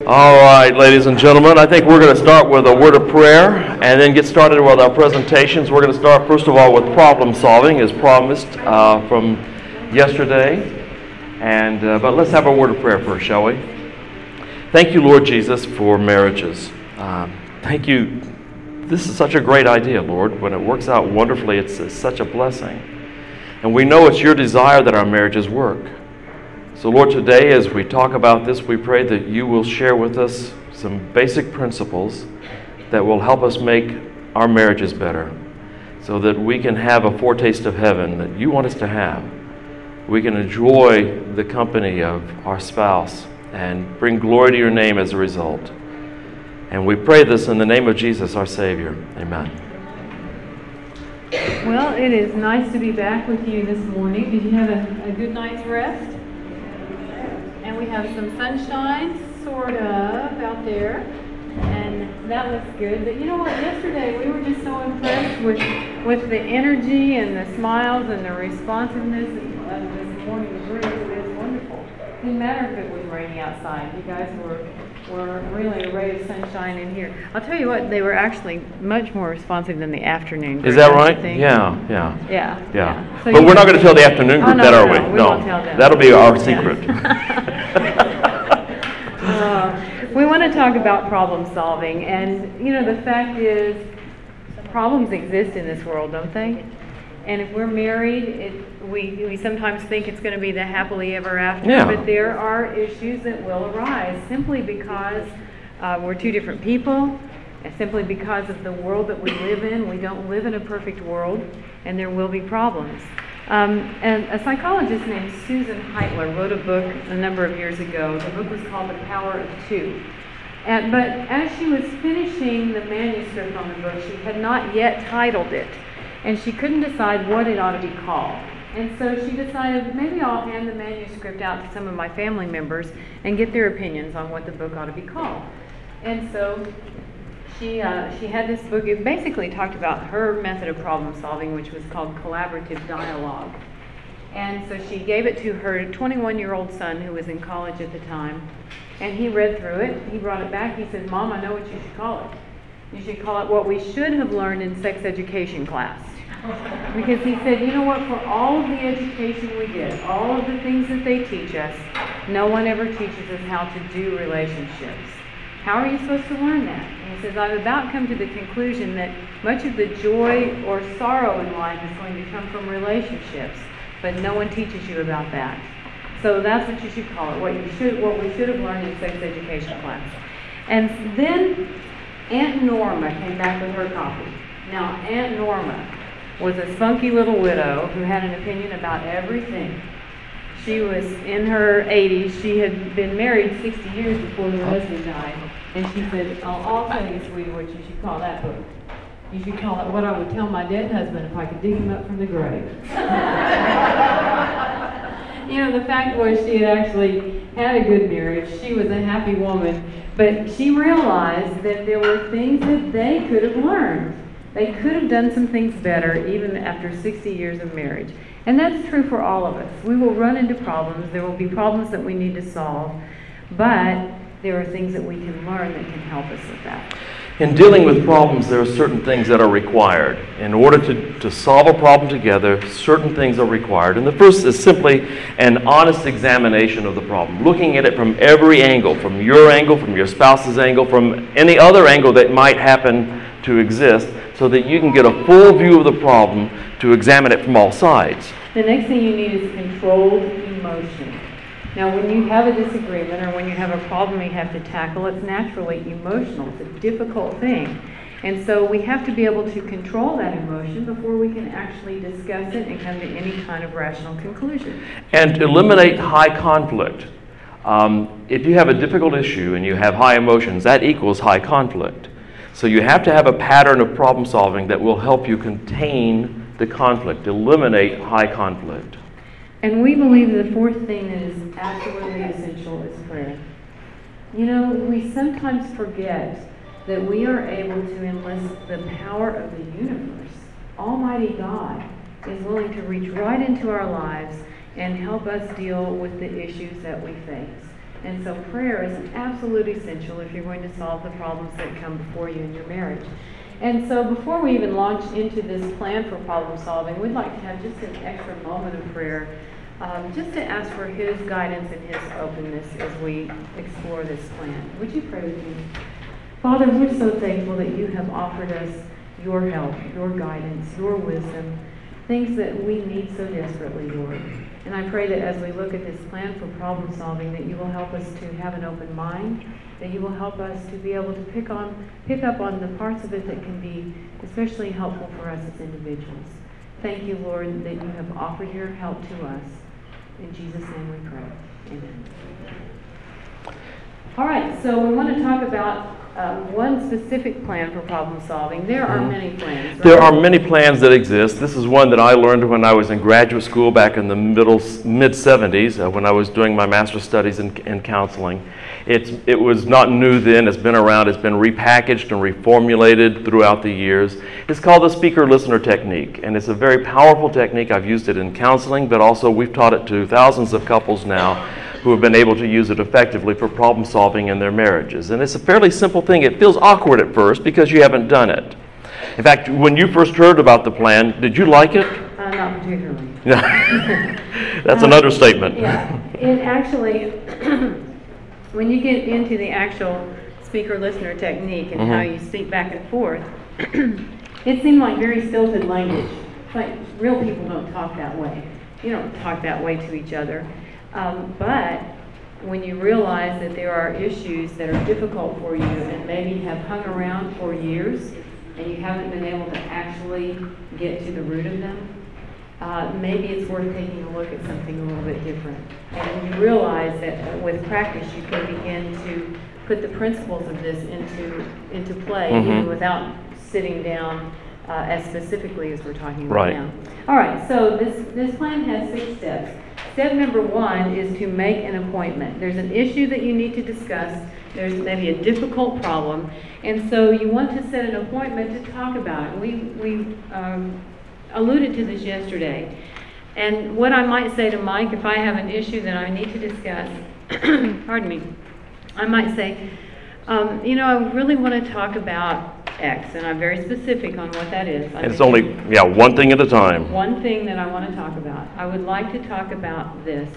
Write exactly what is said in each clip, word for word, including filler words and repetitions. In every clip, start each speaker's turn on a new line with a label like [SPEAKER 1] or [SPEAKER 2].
[SPEAKER 1] All right, ladies and gentlemen, I think we're going to start with a word of prayer and then get started with our presentations. We're going to start, first of all, with problem solving, as promised uh, from yesterday. And uh, but let's have a word of prayer first, shall we? Thank you, Lord Jesus, for marriages. Um, thank you. This is such a great idea, Lord. When it works out wonderfully, it's, it's such a blessing. And we know it's your desire that our marriages work. So, Lord, today as we talk about this, we pray that you will share with us some basic principles that will help us make our marriages better so that we can have a foretaste of heaven that you want us to have. We can enjoy the company of our spouse and bring glory to your name as a result. And we pray this in the name of Jesus, our Savior. Amen.
[SPEAKER 2] Well, it is nice to be back with you this morning. Did you have a, a good night's rest? And we have some sunshine, sort of, out there, and that looks good. But you know what? Yesterday we were just so impressed with with the energy and the smiles and the responsiveness of this morning's room. It was wonderful. It didn't matter if it was raining outside. You guys were were really a ray of sunshine in here. I'll tell you what, they were actually much more responsive than the afternoon.
[SPEAKER 1] Is that right? Yeah, yeah.
[SPEAKER 2] Yeah.
[SPEAKER 1] Yeah.
[SPEAKER 2] yeah. So
[SPEAKER 1] but we're not going to tell the afternoon group
[SPEAKER 2] oh, no,
[SPEAKER 1] that,
[SPEAKER 2] no,
[SPEAKER 1] are we?
[SPEAKER 2] No, we
[SPEAKER 1] no.
[SPEAKER 2] won't tell them.
[SPEAKER 1] That'll be our secret.
[SPEAKER 2] uh, we want to talk about problem solving, and you know, the fact is, problems exist in this world, don't they? And if we're married, it, we, we sometimes think it's going to be the happily ever after,
[SPEAKER 1] yeah.
[SPEAKER 2] but there are issues that will arise simply because uh, we're two different people, and simply because of the world that we live in. We don't live in a perfect world, and there will be problems. Um, and a psychologist named Susan Heitler wrote a book a number of years ago. The book was called The Power of Two. And, but as she was finishing the manuscript on the book, she had not yet titled it. And she couldn't decide what it ought to be called. And so she decided, maybe I'll hand the manuscript out to some of my family members and get their opinions on what the book ought to be called. And so she uh, she had this book. It basically talked about her method of problem solving, which was called collaborative dialogue. And so she gave it to her twenty-one-year-old son, who was in college at the time. And he read through it. He brought it back. He said, "Mom, I know what you should call it. You should call it what we should have learned in sex education class." Because he said, you know what, for all of the education we get, all of the things that they teach us, no one ever teaches us how to do relationships. How are you supposed to learn that? And he says, I've about come to the conclusion that much of the joy or sorrow in life is going to come from relationships, but no one teaches you about that. So that's what you should call it, what you should, what we should have learned in sex education class. And then Aunt Norma came back with her copy. Now, Aunt Norma was a spunky little widow who had an opinion about everything. She was in her eighties. She had been married sixty years before her husband died. And she said, I'll, I'll tell you, sweetie, what you should call that book. You should call it What I Would Tell My Dead Husband If I Could Dig Him Up from the Grave. You know, the fact was she had actually had a good marriage. She was a happy woman. But she realized that there were things that they could have learned. They could have done some things better even after sixty years of marriage. And that's true for all of us. We will run into problems. There will be problems that we need to solve. But there are things that we can learn that can help us with that.
[SPEAKER 1] In dealing with problems, there are certain things that are required. In order to, to solve a problem together, certain things are required. And the first is simply an honest examination of the problem, looking at it from every angle, from your angle, from your spouse's angle, from any other angle that might happen to exist, so that you can get a full view of the problem to examine it from all sides.
[SPEAKER 2] The next thing you need is controlled emotion. Now, when you have a disagreement or when you have a problem you have to tackle, it's naturally emotional. It's a difficult thing. And so we have to be able to control that emotion before we can actually discuss it and come to any kind of rational conclusion.
[SPEAKER 1] And eliminate high conflict. Um, if you have a difficult issue and you have high emotions, that equals high conflict. So you have to have a pattern of problem solving that will help you contain the conflict, eliminate high conflict.
[SPEAKER 2] And we believe the fourth thing that is absolutely essential is prayer. You know, we sometimes forget that we are able to enlist the power of the universe. Almighty God is willing to reach right into our lives and help us deal with the issues that we face. And so prayer is an absolute essential if you're going to solve the problems that come before you in your marriage. And so before we even launch into this plan for problem solving, we'd like to have just an extra moment of prayer, um, just to ask for His guidance and His openness as we explore this plan. Would you pray with me? Father, we're so thankful that you have offered us your help, your guidance, your wisdom, things that we need so desperately, Lord. And I pray that as we look at this plan for problem solving, that you will help us to have an open mind, that you will help us to be able to pick on, pick up on the parts of it that can be especially helpful for us as individuals. Thank you, Lord, that you have offered your help to us. In Jesus' name we pray. Amen. All right, so we want to talk about um, one specific plan for problem solving. There are many plans, right?
[SPEAKER 1] There are many plans that exist. This is one that I learned when I was in graduate school back in the middle mid seventies, uh, when I was doing my master's studies in, in counseling. It's, it was not new then. It's been around. It's been repackaged and reformulated throughout the years. It's called the speaker-listener technique, and it's a very powerful technique. I've used it in counseling, but also we've taught it to thousands of couples now who have been able to use it effectively for problem solving in their marriages. And it's a fairly simple thing. It feels awkward at first because you haven't done it. In fact, when you first heard about the plan, did you like it?
[SPEAKER 2] Uh, not particularly.
[SPEAKER 1] That's
[SPEAKER 2] um,
[SPEAKER 1] an understatement.
[SPEAKER 2] Yeah, it actually, when you get into the actual speaker-listener technique and mm-hmm. how you speak back and forth, it seemed like very stilted language. It's like real people don't talk that way. You don't talk that way to each other. Um, but when you realize that there are issues that are difficult for you and maybe have hung around for years and you haven't been able to actually get to the root of them, uh, maybe it's worth taking a look at something a little bit different. And you realize that with practice you can begin to put the principles of this into, into play mm-hmm. even without sitting down uh, as specifically as we're talking about
[SPEAKER 1] right.
[SPEAKER 2] now. All right, so this, this plan has six steps. Step number one is to make an appointment. There's an issue that you need to discuss. There's maybe a difficult problem. And so you want to set an appointment to talk about it. We, we um, alluded to this yesterday. And what I might say to Mike, if I have an issue that I need to discuss, pardon me, I might say, um, you know, I really want to talk about X, and I'm very specific on what that is.
[SPEAKER 1] And it's only, yeah, one thing at a time.
[SPEAKER 2] One thing that I want to talk about. I would like to talk about this.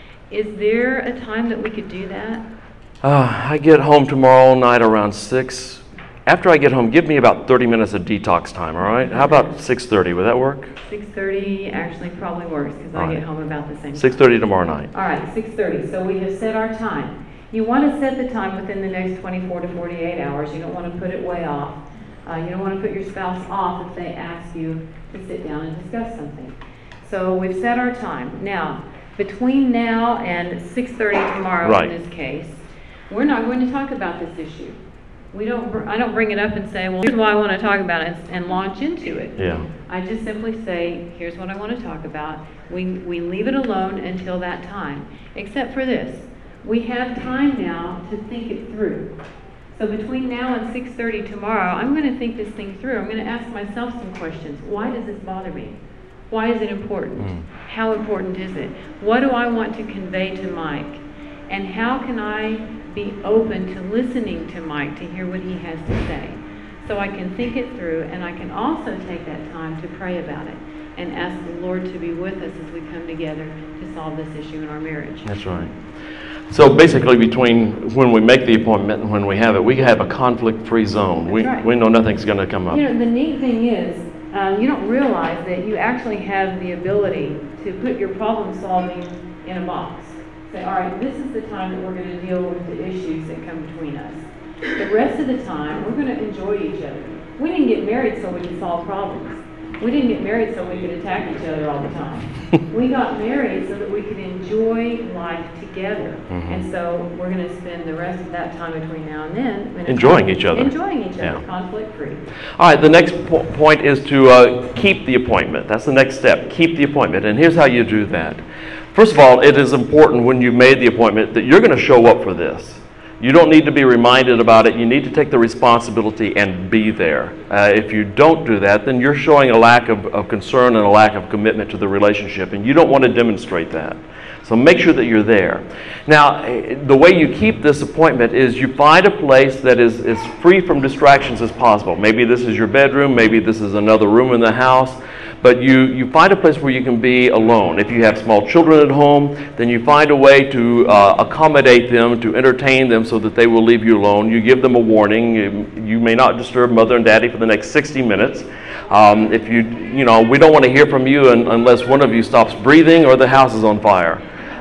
[SPEAKER 2] Is there a time that we could do that?
[SPEAKER 1] Uh, I get home tomorrow night around six. After I get home, give me about thirty minutes of detox time, all right? How about six thirty? Would that work?
[SPEAKER 2] six thirty actually probably works because I
[SPEAKER 1] right.
[SPEAKER 2] get home about the same time.
[SPEAKER 1] six thirty tomorrow night.
[SPEAKER 2] All right, six thirty. So we have set our time. You want to set the time within the next twenty-four to forty-eight hours. You don't want to put it way off. Uh, you don't want to put your spouse off if they ask you to sit down and discuss something. So we've set our time. Now, between now and six thirty tomorrow
[SPEAKER 1] right.
[SPEAKER 2] in this case, we're not going to talk about this issue. We don't. Br- I don't bring it up and say, well, here's why I want to talk about it, and, and launch into it.
[SPEAKER 1] Yeah.
[SPEAKER 2] I just simply say, here's what I want to talk about. We, we leave it alone until that time, except for this. We have time now to think it through. So between now and six thirty tomorrow, I'm going to think this thing through. I'm going to ask myself some questions. Why does this bother me? Why is it important? Mm. How important is it? What do I want to convey to Mike? And how can I be open to listening to Mike to hear what he has to say? So I can think it through, and I can also take that time to pray about it and ask the Lord to be with us as we come together to solve this issue in our marriage.
[SPEAKER 1] That's right. So basically, between when we make the appointment and when we have it, we have a conflict-free zone.
[SPEAKER 2] That's
[SPEAKER 1] we
[SPEAKER 2] right.
[SPEAKER 1] we know nothing's going to come up.
[SPEAKER 2] You know, the neat thing is, um, you don't realize that you actually have the ability to put your problem solving in a box. Say, all right, this is the time that we're going to deal with the issues that come between us. The rest of the time, we're going to enjoy each other. We didn't get married so we could solve problems. We didn't get married so we could attack each other all the time. We got married so that we could enjoy life together. Mm-hmm. And so we're going to spend the rest of that time between now and then
[SPEAKER 1] enjoying each other.
[SPEAKER 2] Enjoying each other,
[SPEAKER 1] yeah.
[SPEAKER 2] conflict-free.
[SPEAKER 1] All right, the next po- point is to uh, keep the appointment. That's the next step, keep the appointment. And here's how you do that. First of all, it is important when you've made the appointment that you're going to show up for this. You don't need to be reminded about it. You need to take the responsibility and be there. Uh, if you don't do that, then you're showing a lack of, of concern and a lack of commitment to the relationship, and you don't want to demonstrate that. So make sure that you're there. Now, the way you keep this appointment is you find a place that is as free from distractions as possible. Maybe this is your bedroom, maybe this is another room in the house, but you, you find a place where you can be alone. If you have small children at home, then you find a way to uh, accommodate them, to entertain them so that they will leave you alone. You give them a warning. You, you may not disturb Mother and Daddy for the next sixty minutes. Um, if you, you know, we don't want to hear from you un unless one of you stops breathing or the house is on fire.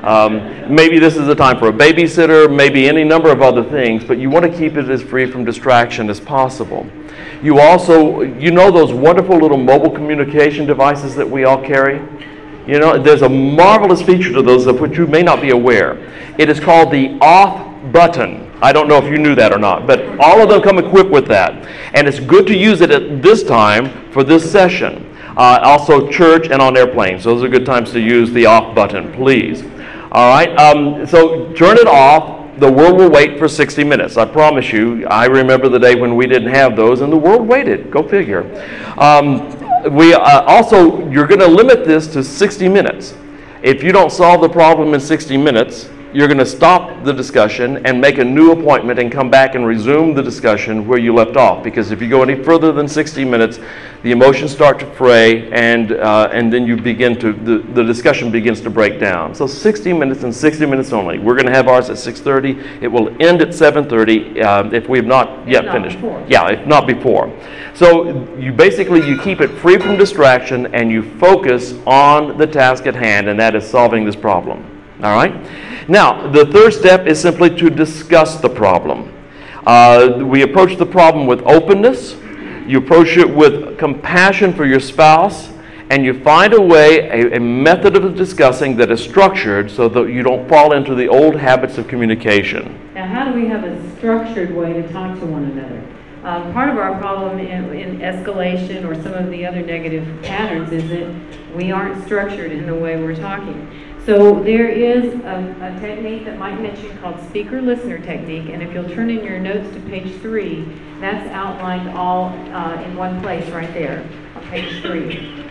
[SPEAKER 1] Um, maybe this is a time for a babysitter, maybe any number of other things, but you want to keep it as free from distraction as possible. You also, you know those wonderful little mobile communication devices that we all carry? You know, there's a marvelous feature to those of which you may not be aware. It is called the off button. I don't know if you knew that or not, but all of them come equipped with that. And it's good to use it at this time for this session. Uh, also church and on airplanes. Those are good times to use the off button, please. All right, um, so turn it off. The world will wait for sixty minutes. I promise you, I remember the day when we didn't have those and the world waited. Go figure. Um, we uh, also, you're going to limit this to sixty minutes. If you don't solve the problem in sixty minutes, you're going to stop the discussion and make a new appointment and come back and resume the discussion where you left off. Because if you go any further than sixty minutes, the emotions start to fray, and uh, and then you begin to the, the discussion begins to break down. So sixty minutes and sixty minutes only. We're going to have ours at six thirty. It will end at seven thirty uh, if we have not yet
[SPEAKER 2] not
[SPEAKER 1] finished.
[SPEAKER 2] Before.
[SPEAKER 1] Yeah, if not before. So you basically you keep it free from distraction and you focus on the task at hand, and that is solving this problem. All right. Now, the third step is simply to discuss the problem. Uh, we approach the problem with openness. You approach it with compassion for your spouse, and you find a way, a, a method of discussing that is structured so that you don't fall into the old habits of communication.
[SPEAKER 2] Now, how do we have a structured way to talk to one another? Um, part of our problem in, in escalation or some of the other negative patterns is that we aren't structured in the way we're talking. So there is a, a technique that Mike mentioned called speaker-listener technique, and if you'll turn in your notes to page three, that's outlined all uh, in one place right there on page three.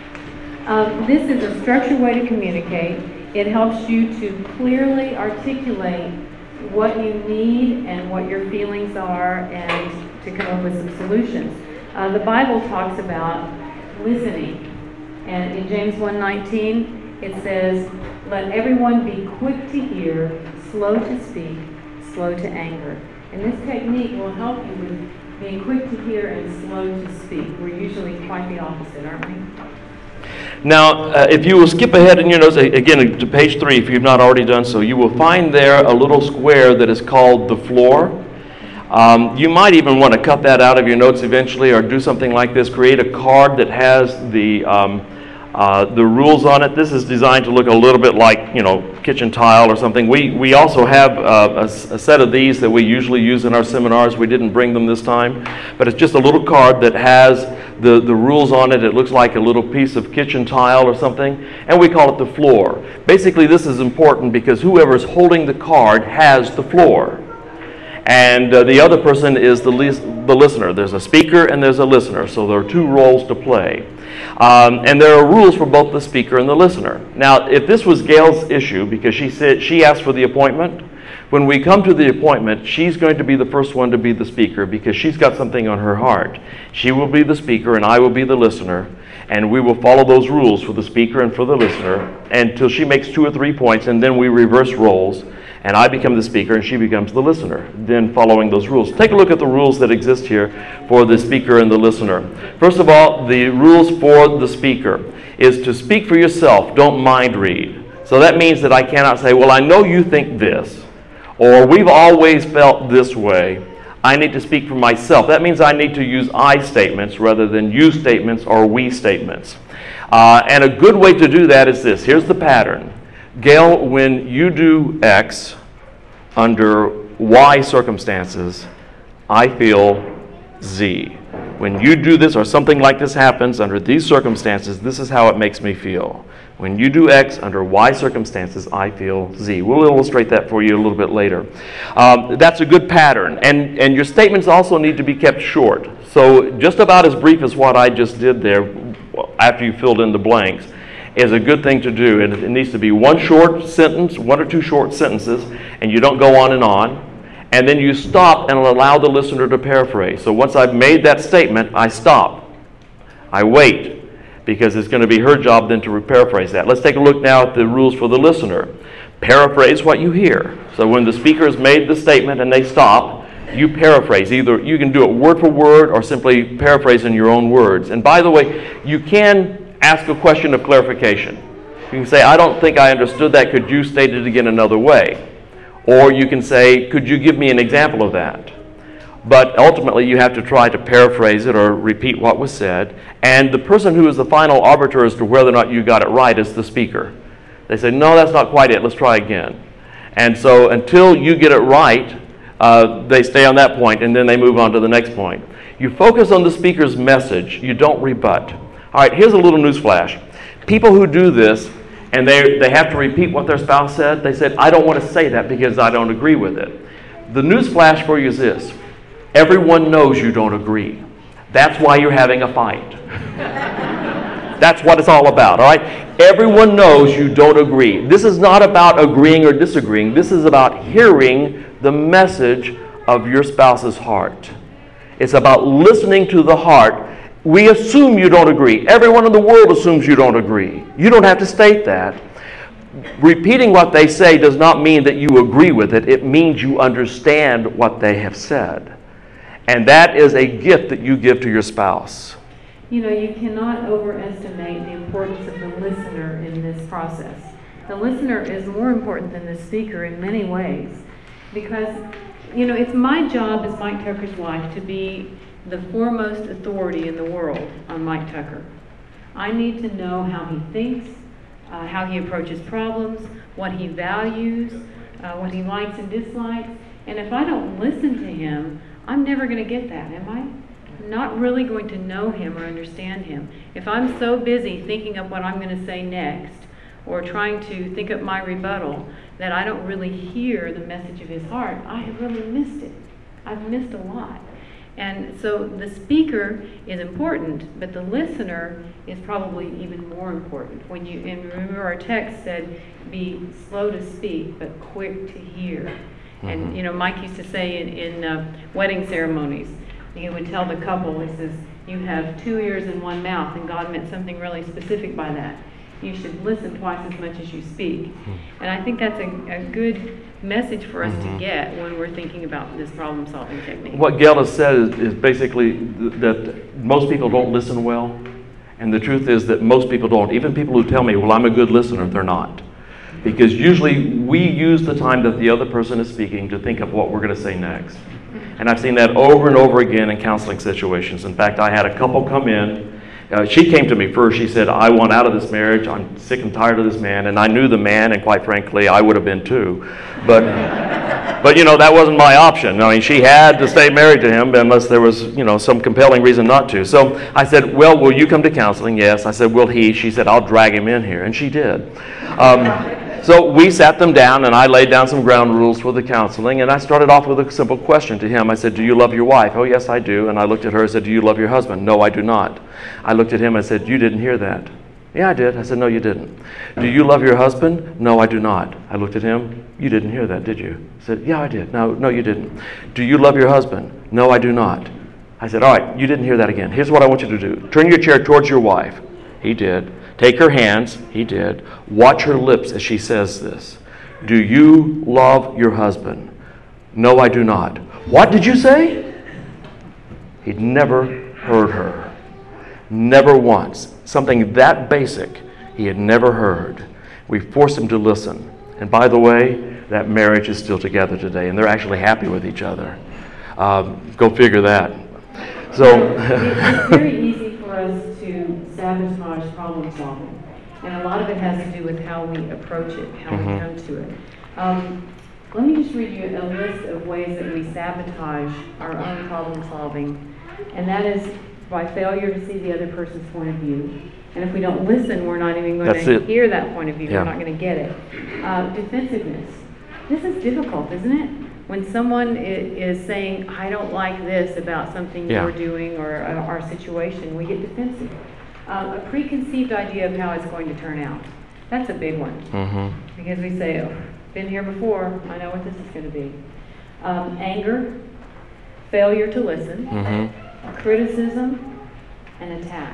[SPEAKER 2] Um, this is a structured way to communicate. It helps you to clearly articulate what you need and what your feelings are, and to come up with some solutions. Uh, the Bible talks about listening, and in James one nineteen, it says, "Let everyone be quick to hear, slow to speak, slow to anger." And this technique will help you with being quick to hear and slow to speak. We're usually quite the opposite, aren't we?
[SPEAKER 1] Now, uh, if you will skip ahead in your notes, again, to page three, if you've not already done so, you will find there a little square that is called the floor. Um, you might even want to cut that out of your notes eventually, or do something like this. Create a card that has the um, Uh, the rules on it. This is designed to look a little bit like, you know, kitchen tile or something. We, we also have uh, a, a set of these that we usually use in our seminars. We didn't bring them this time, but it's just a little card that has the, the rules on it. It looks like a little piece of kitchen tile or something, and we call it the floor. Basically, this is important because whoever's holding the card has the floor. And uh, the other person is the, lis the listener. There's a speaker and there's a listener, so there are two roles to play. Um, and there are rules for both the speaker and the listener. Now, if this was Gail's issue, because she said she asked for the appointment, when we come to the appointment, she's going to be the first one to be the speaker because she's got something on her heart. She will be the speaker and I will be the listener, and we will follow those rules for the speaker and for the listener until she makes two or three points, and then we reverse roles. And I become the speaker and she becomes the listener, then following those rules. Take a look at the rules that exist here for the speaker and the listener. First of all, the rules for the speaker is to speak for yourself, don't mind read. So that means that I cannot say, well, I know you think this, or we've always felt this way. I need to speak for myself. That means I need to use I statements rather than you statements or we statements. Uh, and a good way to do that is this. Here's the pattern. Gail, when you do X under Y circumstances, I feel Z. When you do this or something like this happens under these circumstances, this is how it makes me feel. When you do X under Y circumstances, I feel Z. We'll illustrate that for you a little bit later. Um, that's a good pattern. And, and your statements also need to be kept short. So just about as brief as what I just did there after you filled in the blanks. is a good thing to do. And it needs to be one short sentence, one or two short sentences, and you don't go on and on. And then you stop and allow the listener to paraphrase. So once I've made that statement, I stop. I wait, because it's going to be her job then to paraphrase that. Let's take a look now at the rules for the listener. Paraphrase what you hear. So when the speaker has made the statement and they stop, you paraphrase. Either you can do it word for word or simply paraphrase in your own words. And by the way, you can ask a question of clarification. You can say, I don't think I understood that. Could you state it again another way? Or you can say, could you give me an example of that? But ultimately, you have to try to paraphrase it or repeat what was said. And the person who is the final arbiter as to whether or not you got it right is the speaker. They say, no, that's not quite it. Let's try again. And so until you get it right, uh, they stay on that point, and then they move on to the next point. You focus on the speaker's message. You don't rebut. All right, here's a little news flash. People who do this, and they, they have to repeat what their spouse said, they said, I don't want to say that because I don't agree with it. The news flash for you is this. Everyone knows you don't agree. That's why you're having a fight. That's what it's all about, all right? Everyone knows you don't agree. This is not about agreeing or disagreeing. This is about hearing the message of your spouse's heart. It's about listening to the heart. We assume you don't agree. Everyone in the world assumes you don't agree. You don't have to state that. Repeating what they say does not mean that you agree with it. It means you understand what they have said. And that is a gift that you give to your spouse.
[SPEAKER 2] You know, you cannot overestimate the importance of the listener in this process. The listener is more important than the speaker in many ways. Because, you know, it's my job as Mike Tucker's wife to be the foremost authority in the world on Mike Tucker. I need to know how he thinks, uh, how he approaches problems, what he values, uh, what he likes and dislikes. And if I don't listen to him, I'm never going to get that, am I? I'm not really going to know him or understand him. If I'm so busy thinking of what I'm going to say next, or trying to think up my rebuttal, that I don't really hear the message of his heart, I have really missed it. I've missed a lot. And so the speaker is important, but the listener is probably even more important. When you, and remember our text said, be slow to speak, but quick to hear. Mm-hmm. And you know, Mike used to say in, in uh, wedding ceremonies, he would tell the couple, he says, you have two ears and one mouth, and God meant something really specific by that. You should listen twice as much as you speak. Mm-hmm. And I think that's a, a good message for us mm-hmm. to get when we're thinking about this problem-solving technique.
[SPEAKER 1] What Gail has said is, is basically th- that most people don't listen well. And the truth is that most people don't. Even people who tell me, well, I'm a good listener, they're not. Because usually we use the time that the other person is speaking to think of what we're going to say next. And I've seen that over and over again in counseling situations. In fact, I had a couple come in. Uh, she came to me first. She said, I want out of this marriage. I'm sick and tired of this man. And I knew the man, and quite frankly, I would have been too. But, but you know, that wasn't my option. I mean, she had to stay married to him unless there was, you know, some compelling reason not to. So I said, well, will you come to counseling? Yes. I said, will he? She said, I'll drag him in here. And she did. Um, So we sat them down, and I laid down some ground rules for the counseling, and I started off with a simple question to him. I said, do you love your wife? Oh, yes, I do. And I looked at her and said, do you love your husband? No, I do not. I looked at him and said, you didn't hear that. Yeah, I did. I said, no, you didn't. Do you love your husband? No, I do not. I looked at him. You didn't hear that, did you? I said, yeah, I did. No, no, you didn't. Do you love your husband? No, I do not. I said, all right, you didn't hear that again. Here's what I want you to do. Turn your chair towards your wife. He did. Take her hands. He did. Watch her lips as she says this. Do you love your husband? No, I do not. What did you say? He'd never heard her. Never once. Something that basic he had never heard. We forced him to listen. And by the way, that marriage is still together today, and they're actually happy with each other. Um, go figure that. So
[SPEAKER 2] it's very easy for us to sabotage problem solving. And a lot of it has to do with how we approach it, how mm-hmm. we come to it. Um, let me just read you a list of ways that we sabotage our own problem solving. And that is by failure to see the other person's point of view. And if we don't listen, we're not even going
[SPEAKER 1] That's
[SPEAKER 2] to
[SPEAKER 1] it.
[SPEAKER 2] hear that point of view.
[SPEAKER 1] Yeah.
[SPEAKER 2] We're not going to get it. Uh, defensiveness. This is difficult, isn't it? When someone is saying, I don't like this about something
[SPEAKER 1] yeah.
[SPEAKER 2] you're doing or uh, our situation, we get defensive. Um, a preconceived idea of how it's going to turn out. That's a big one.
[SPEAKER 1] Mm-hmm.
[SPEAKER 2] Because we say, oh, been here before, I know what this is going to be. Um, anger, failure to listen,
[SPEAKER 1] Mm-hmm.
[SPEAKER 2] criticism, and attack.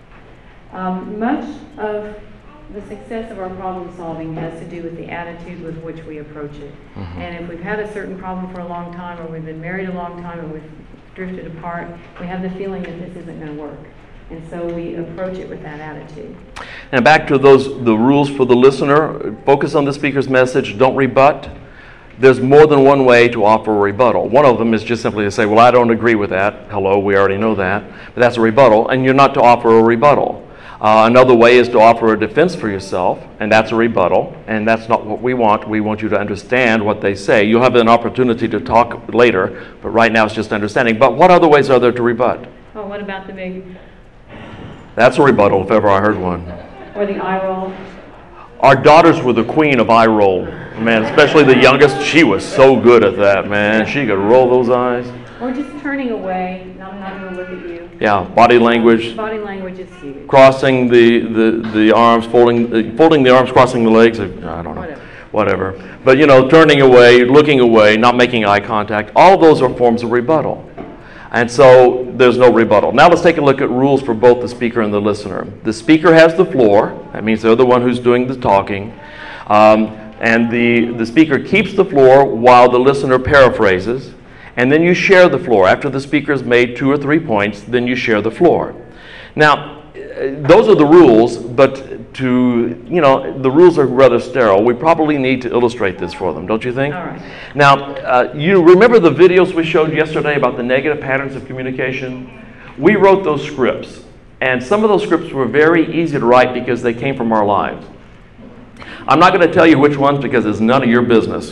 [SPEAKER 2] Um, much of the success of our problem solving has to do with the attitude with which we approach it.
[SPEAKER 1] Mm-hmm.
[SPEAKER 2] And if we've had a certain problem for a long time, or we've been married a long time, and we've drifted apart, we have the feeling that this isn't going to work. And so we approach it with that attitude.
[SPEAKER 1] And back to those, the rules for the listener, focus on the speaker's message, don't rebut. There's more than one way to offer a rebuttal. One of them is just simply to say, well, I don't agree with that. Hello, we already know that. But that's a rebuttal, and you're not to offer a rebuttal. Uh, another way is to offer a defense for yourself, and that's a rebuttal, and that's not what we want. We want you to understand what they say. You'll have an opportunity to talk later, but right now it's just understanding. But what other ways are there to rebut?
[SPEAKER 2] Oh, what about the big...
[SPEAKER 1] That's a rebuttal, if ever I heard one.
[SPEAKER 2] Or the eye roll?
[SPEAKER 1] Our daughters were the queen of eye roll. Man, especially the youngest, she was so good at that, man. She could roll those eyes.
[SPEAKER 2] Or just turning away, no, I'm not going to look at you.
[SPEAKER 1] Yeah, body language.
[SPEAKER 2] Body language is huge.
[SPEAKER 1] Crossing the, the, the arms, folding, uh, folding the arms, crossing the legs. I don't know.
[SPEAKER 2] Whatever.
[SPEAKER 1] Whatever. But, you know, turning away, looking away, not making eye contact, all those are forms of rebuttal. And so there's no rebuttal. Now let's take a look at rules for both the speaker and the listener. The speaker has the floor. That means they're the one who's doing the talking. Um, and the, the speaker keeps the floor while the listener paraphrases. And then you share the floor. After the speaker's made two or three points, then you share the floor. Now, those are the rules, but to, you know, the rules are rather sterile. We probably need to illustrate this for them, don't you think?
[SPEAKER 2] All right.
[SPEAKER 1] Now, uh, you remember the videos we showed yesterday about the negative patterns of communication? We wrote those scripts, and some of those scripts were very easy to write because they came from our lives. I'm not going to tell you which ones because it's none of your business.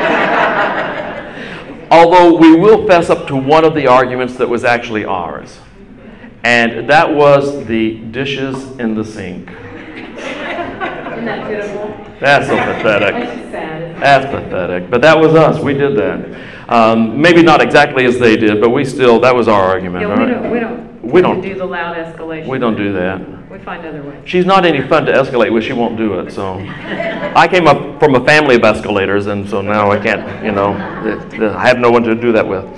[SPEAKER 1] Although we will fess up to one of the arguments that was actually ours. And that was the dishes in the sink.
[SPEAKER 2] Isn't that pitiful?
[SPEAKER 1] That's so pathetic.
[SPEAKER 2] That's sad.
[SPEAKER 1] That's pathetic. But that was us. We did that. Um, maybe not exactly as they did, but we still, that was our argument.
[SPEAKER 2] Yeah,
[SPEAKER 1] all
[SPEAKER 2] we
[SPEAKER 1] right?
[SPEAKER 2] don't, we don't,
[SPEAKER 1] We don't-
[SPEAKER 2] do the loud escalation.
[SPEAKER 1] We don't do that.
[SPEAKER 2] We find other ways.
[SPEAKER 1] She's not any fun to escalate with. She won't do it. So I came up from a family of escalators, and so now I can't, you know, I have no one to do that with.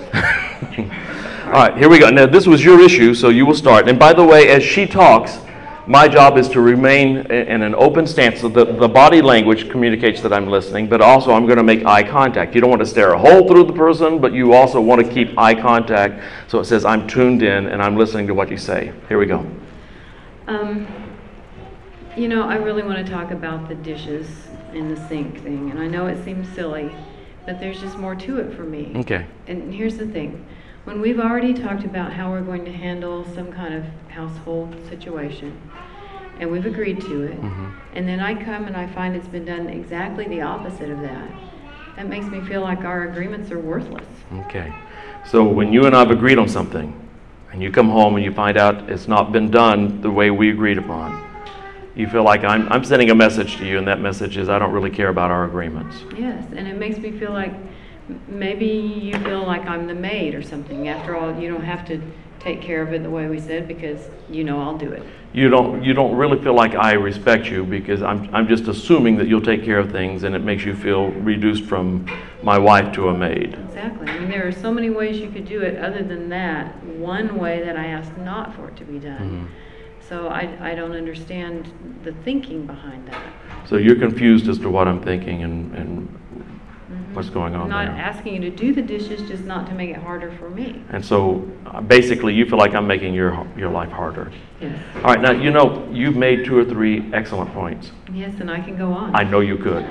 [SPEAKER 1] All right, here we go. Now, this was your issue, so you will start. And by the way, as she talks, my job is to remain in an open stance so that the body language communicates that I'm listening, but also I'm going to make eye contact. You don't want to stare a hole through the person, but you also want to keep eye contact so it says I'm tuned in and I'm listening to what you say. Here we go.
[SPEAKER 2] Um, you know, I really want to talk about the dishes in the sink thing, and I know it seems silly, but there's just more to it for me.
[SPEAKER 1] Okay.
[SPEAKER 2] And here's the thing. When we've already talked about how we're going to handle some kind of household situation, and we've agreed to it,
[SPEAKER 1] Mm-hmm.
[SPEAKER 2] and then I come and I find it's been done exactly the opposite of that, that makes me feel like our agreements are worthless.
[SPEAKER 1] Okay. So when you and I have agreed on something, and you come home and you find out it's not been done the way we agreed upon, you feel like I'm, I'm sending a message to you, and that message is I don't really care about our agreements.
[SPEAKER 2] Yes, and it makes me feel like m- maybe you feel like I'm the maid or something. After all, you don't have to take care of it the way we said because you know I'll do it.
[SPEAKER 1] You don't you don't really feel like I respect you because I'm I'm just assuming that you'll take care of things, and it makes you feel reduced from my wife to a maid.
[SPEAKER 2] Exactly. I mean, there are so many ways you could do it other than that one way that I asked not for it to be done.
[SPEAKER 1] Mm-hmm.
[SPEAKER 2] So I, I don't understand the thinking behind that.
[SPEAKER 1] So you're confused as to what I'm thinking and, and
[SPEAKER 2] Mhm.
[SPEAKER 1] what's going on
[SPEAKER 2] I'm not
[SPEAKER 1] there.
[SPEAKER 2] asking you to do the dishes, just not to make it harder for me.
[SPEAKER 1] And so uh, basically you feel like I'm making your your life harder.
[SPEAKER 2] Yes.
[SPEAKER 1] All right, now you know you've made two or three excellent points.
[SPEAKER 2] Yes, and I can go on.
[SPEAKER 1] I know you could.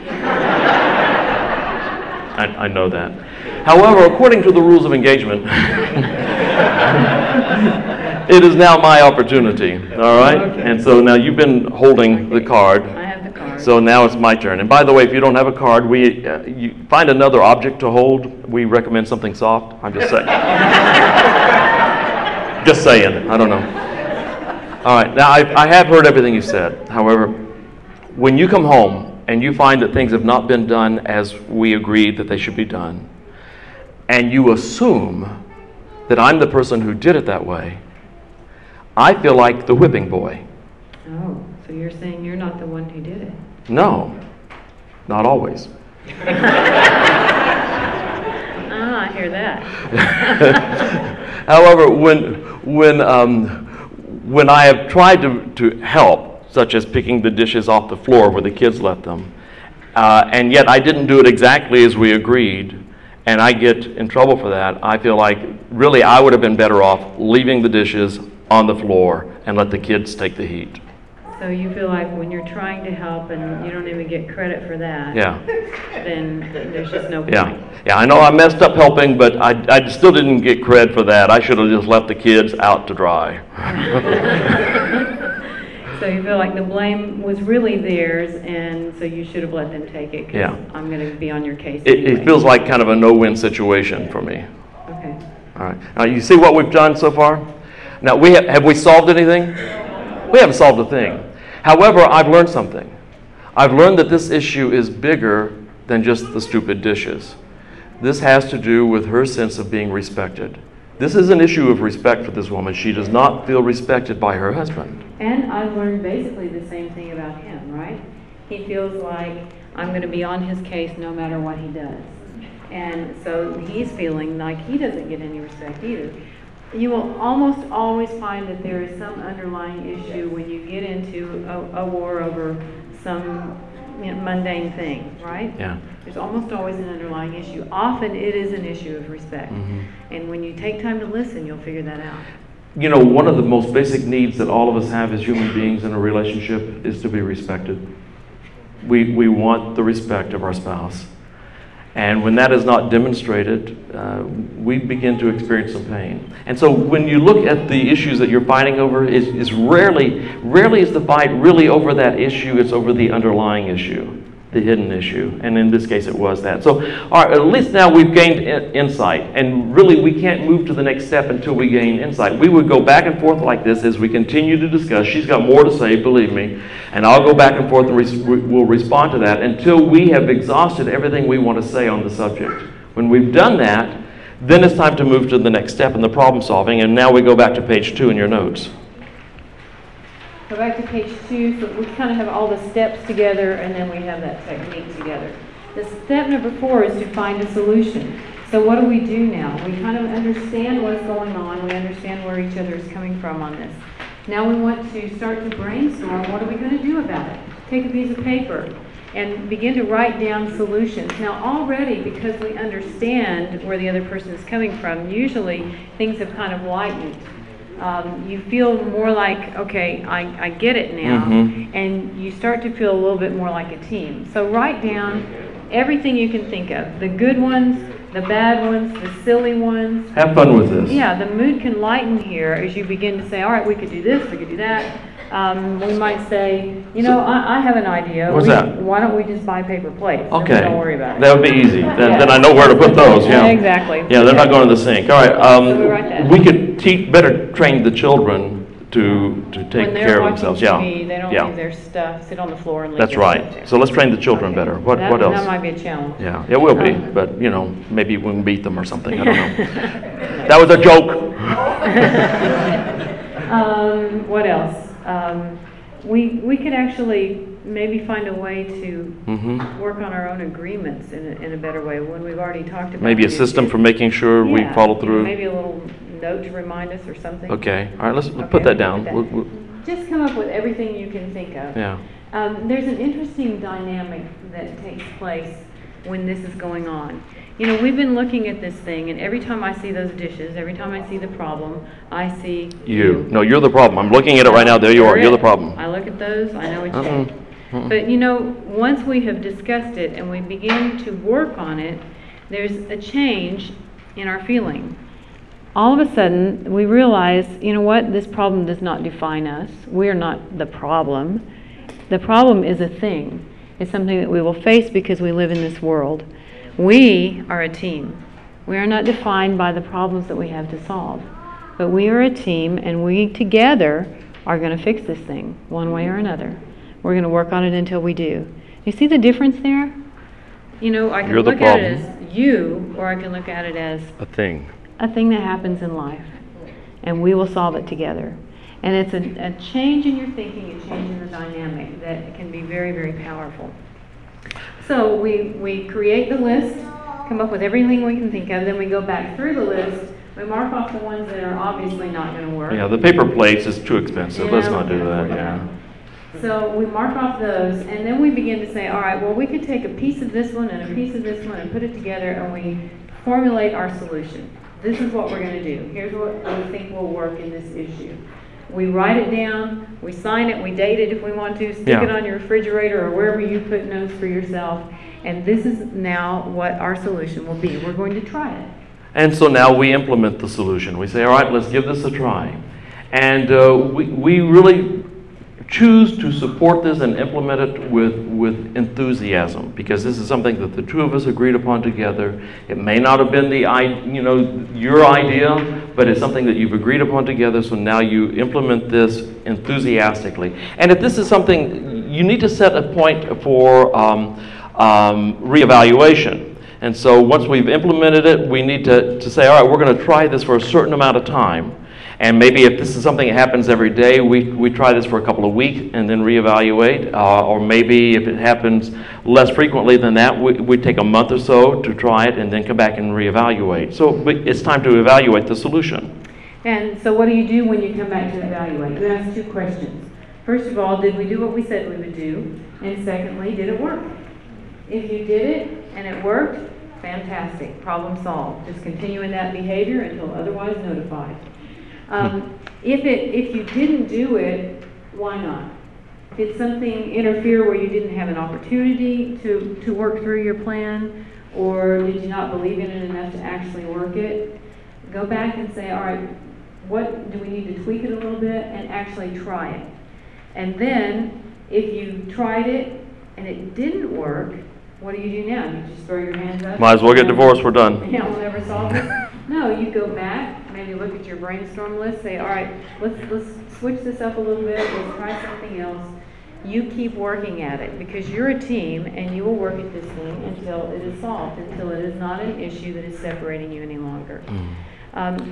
[SPEAKER 1] I, I know that. However, according to the rules of engagement, it is now my opportunity, all right?
[SPEAKER 2] Okay.
[SPEAKER 1] And so now you've been holding the card,
[SPEAKER 2] I have the card.
[SPEAKER 1] so now it's my turn. And by the way, if you don't have a card, we uh, you find another object to hold. We recommend something soft. I'm just saying. Just saying. I don't know. All right. Now, I, I have heard everything you said. However, when you come home and you find that things have not been done as we agreed that they should be done, and you assume that I'm the person who did it that way, I feel like the whipping boy.
[SPEAKER 2] So you're saying you're not the one who did it?
[SPEAKER 1] No, not always.
[SPEAKER 2] Ah, I hear that.
[SPEAKER 1] However, when when um, when I have tried to, to help, such as picking the dishes off the floor where the kids left them, uh, and yet I didn't do it exactly as we agreed, and I get in trouble for that, I feel like really I would have been better off leaving the dishes on the floor and let the kids take the heat.
[SPEAKER 2] So you feel like when you're trying to help and you don't even get credit for that,
[SPEAKER 1] Yeah.
[SPEAKER 2] then there's just no point.
[SPEAKER 1] Yeah, yeah. I know I messed up helping, but I, I still didn't get credit for that. I should have just left the kids out to dry.
[SPEAKER 2] So you feel like the blame was really theirs, and so you should have let them take it. 'Cause
[SPEAKER 1] Yeah.
[SPEAKER 2] I'm going to be on your case.
[SPEAKER 1] It,
[SPEAKER 2] anyway.
[SPEAKER 1] it feels like kind of a no-win situation for me.
[SPEAKER 2] Okay.
[SPEAKER 1] All right. Now you see what we've done so far. Now we have, have we solved anything? We haven't solved a thing. However, I've learned something. I've learned that this issue is bigger than just the stupid dishes. This has to do with her sense of being respected. This is an issue of respect for this woman. She does not feel respected by her husband.
[SPEAKER 2] And I learned basically the same thing about him, right? He feels like I'm going to be on his case no matter what he does. And so he's feeling like he doesn't get any respect either. You will almost always find that there is some underlying issue when you get into a, a war over some, you know, mundane thing, right?
[SPEAKER 1] Yeah.
[SPEAKER 2] There's almost always an underlying issue. Often it is an issue of respect.
[SPEAKER 1] Mm-hmm.
[SPEAKER 2] And when you take time to listen, you'll figure that out.
[SPEAKER 1] You know, one of the most basic needs that all of us have as human beings in a relationship is to be respected. We, we want the respect of our spouse. And when that is not demonstrated, uh, we begin to experience some pain. And so when you look at the issues that you're fighting over, is is rarely, rarely is the fight really over that issue, it's over the underlying issue, the hidden issue. And in this case, it was that. So, all right, at least now we've gained in- insight. And really, we can't move to the next step until we gain insight. We would go back and forth like this as we continue to discuss. She's got more to say, believe me. And I'll go back and forth and res- we'll respond to that until we have exhausted everything we want to say on the subject. When we've done that, then it's time to move to the next step in the problem solving. And now we go back to page two in your notes.
[SPEAKER 2] Go back to page two, so we kind of have all the steps together, and then we have that technique together. The step number four is to find a solution. So what do we do now? We kind of understand what's going on. We understand where each other is coming from on this. Now we want to start to brainstorm. What are we going to do about it? Take a piece of paper and begin to write down solutions. Now already, because we understand where the other person is coming from, usually things have kind of lightened. Um, you feel more like, okay, I, I get it now,
[SPEAKER 1] Mm-hmm.
[SPEAKER 2] and you start to feel a little bit more like a team. So write down everything you can think of, the good ones, the bad ones, the silly ones.
[SPEAKER 1] Have fun with this.
[SPEAKER 2] Yeah, the mood can lighten here as you begin to say, all right, we could do this, we could do that. Um, we might say, you know, I, I have an idea.
[SPEAKER 1] What's
[SPEAKER 2] we,
[SPEAKER 1] that?
[SPEAKER 2] Why don't we just buy paper plates? Then
[SPEAKER 1] Okay.
[SPEAKER 2] we don't worry about it.
[SPEAKER 1] That would be easy. Then,
[SPEAKER 2] Yeah.
[SPEAKER 1] then I know where to put those. Yeah.
[SPEAKER 2] Exactly.
[SPEAKER 1] Yeah, they're not going to the sink. All right. Um,
[SPEAKER 2] So we write that.
[SPEAKER 1] we could teach, better train the children to to take
[SPEAKER 2] When they're
[SPEAKER 1] care of
[SPEAKER 2] watching
[SPEAKER 1] themselves.
[SPEAKER 2] T V,
[SPEAKER 1] Yeah.
[SPEAKER 2] they don't
[SPEAKER 1] yeah.
[SPEAKER 2] leave their stuff, sit on the floor and leave
[SPEAKER 1] That's
[SPEAKER 2] their stuff
[SPEAKER 1] right.
[SPEAKER 2] there.
[SPEAKER 1] So let's train the children
[SPEAKER 2] Okay.
[SPEAKER 1] better. What
[SPEAKER 2] That-
[SPEAKER 1] what else?
[SPEAKER 2] That might be a challenge.
[SPEAKER 1] Yeah, it will be.
[SPEAKER 2] Um,
[SPEAKER 1] But you know, maybe we can beat them or something. I don't know. That was a joke.
[SPEAKER 2] Um, what else? Um, we, we could actually maybe find a way to
[SPEAKER 1] hmm
[SPEAKER 2] work on our own agreements in a, in a better way when we've already talked about
[SPEAKER 1] Maybe a
[SPEAKER 2] it.
[SPEAKER 1] system for making sure we
[SPEAKER 2] Yeah,
[SPEAKER 1] follow through.
[SPEAKER 2] Maybe a little note to remind us or something.
[SPEAKER 1] Okay. All right. Let's, let's
[SPEAKER 2] Okay,
[SPEAKER 1] put that
[SPEAKER 2] we'll
[SPEAKER 1] down.
[SPEAKER 2] put that.
[SPEAKER 1] We'll- we'll-
[SPEAKER 2] Just come up with everything you can think of.
[SPEAKER 1] yeah.
[SPEAKER 2] Um, there's an interesting dynamic that takes place when this is going on. You know, we've been looking at this thing, and every time I see those dishes, every time I see the problem, I see
[SPEAKER 1] You. No, you're the problem. I'm looking at it right now. There you are. You're the problem.
[SPEAKER 2] I look at those, I know it's
[SPEAKER 1] Uh-uh.
[SPEAKER 2] you. But you know, once we have discussed it and we begin to work on it, there's a change in our feeling. All of a sudden, we realize, you know what, this problem does not define us. We are not the problem. The problem is a thing. It's something that we will face because we live in this world. We are a team. We are not defined by the problems that we have to solve. But we are a team, and we together are going to fix this thing one way or another. We're going to work on it until we do. You see the difference there? You know, I can
[SPEAKER 1] You're the
[SPEAKER 2] look at it
[SPEAKER 1] problem.
[SPEAKER 2] as you, or I can look at it as
[SPEAKER 1] A thing.
[SPEAKER 2] a thing that happens in life, and we will solve it together. And it's a, a change in your thinking, a change in the dynamic that can be very, very powerful. So we, we create the list, come up with everything we can think of, then we go back through the list, we mark off the ones that are obviously not going to work.
[SPEAKER 1] Yeah, the paper plates is too expensive.
[SPEAKER 2] Yeah,
[SPEAKER 1] Let's not do that.
[SPEAKER 2] yeah.
[SPEAKER 1] Yeah.
[SPEAKER 2] So we mark off those, and then we begin to say, all right, well, we could take a piece of this one and a piece of this one and put it together, and we formulate our solution. This is what we're going to do. Here's what we think will work in this issue. We write it down, we sign it, we date it if we want to, stick
[SPEAKER 1] Yeah.
[SPEAKER 2] it on your refrigerator or wherever you put notes for yourself, and this is now what our solution will be. We're going to try it.
[SPEAKER 1] And so now we implement the solution. We say, all right, let's give this a try. And uh, we, we really choose to support this and implement it with, with enthusiasm, because this is something that the two of us agreed upon together. It may not have been the, you know, your idea, but it's something that you've agreed upon together, so now you implement this enthusiastically. And if this is something, you need to set a point for um, um, reevaluation. And so once we've implemented it, we need to, to say, all right, we're going to try this for a certain amount of time. And maybe if this is something that happens every day, we, we try this for a couple of weeks and then reevaluate. Uh, or maybe if it happens less frequently than that, we, we take a month or so to try it and then come back and reevaluate. So it's time to evaluate the solution.
[SPEAKER 2] And so what do you do when you come back to evaluate? You ask two questions. First of all, did we do what we said we would do? And secondly, did it work? If you did it and it worked, fantastic, problem solved. Just continue in that behavior until otherwise notified. Um, if it, if you didn't do it, why not? Did something interfere where you didn't have an opportunity to, to work through your plan, or did you not believe in it enough to actually work it? Go back and say, all right, what do we need to tweak it a little bit and actually try it? And then, if you tried it and it didn't work, what do you do now? You just throw your hands up?
[SPEAKER 1] Might as well get divorced, we're done.
[SPEAKER 2] Yeah, we'll never solve it. No, you go back, maybe look at your brainstorm list, say, all right, let's, let's switch this up a little bit, let's try something else. You keep working at it, because you're a team, and you will work at this thing until it is solved, until it is not an issue that is separating you any longer.
[SPEAKER 1] Mm.
[SPEAKER 2] Um,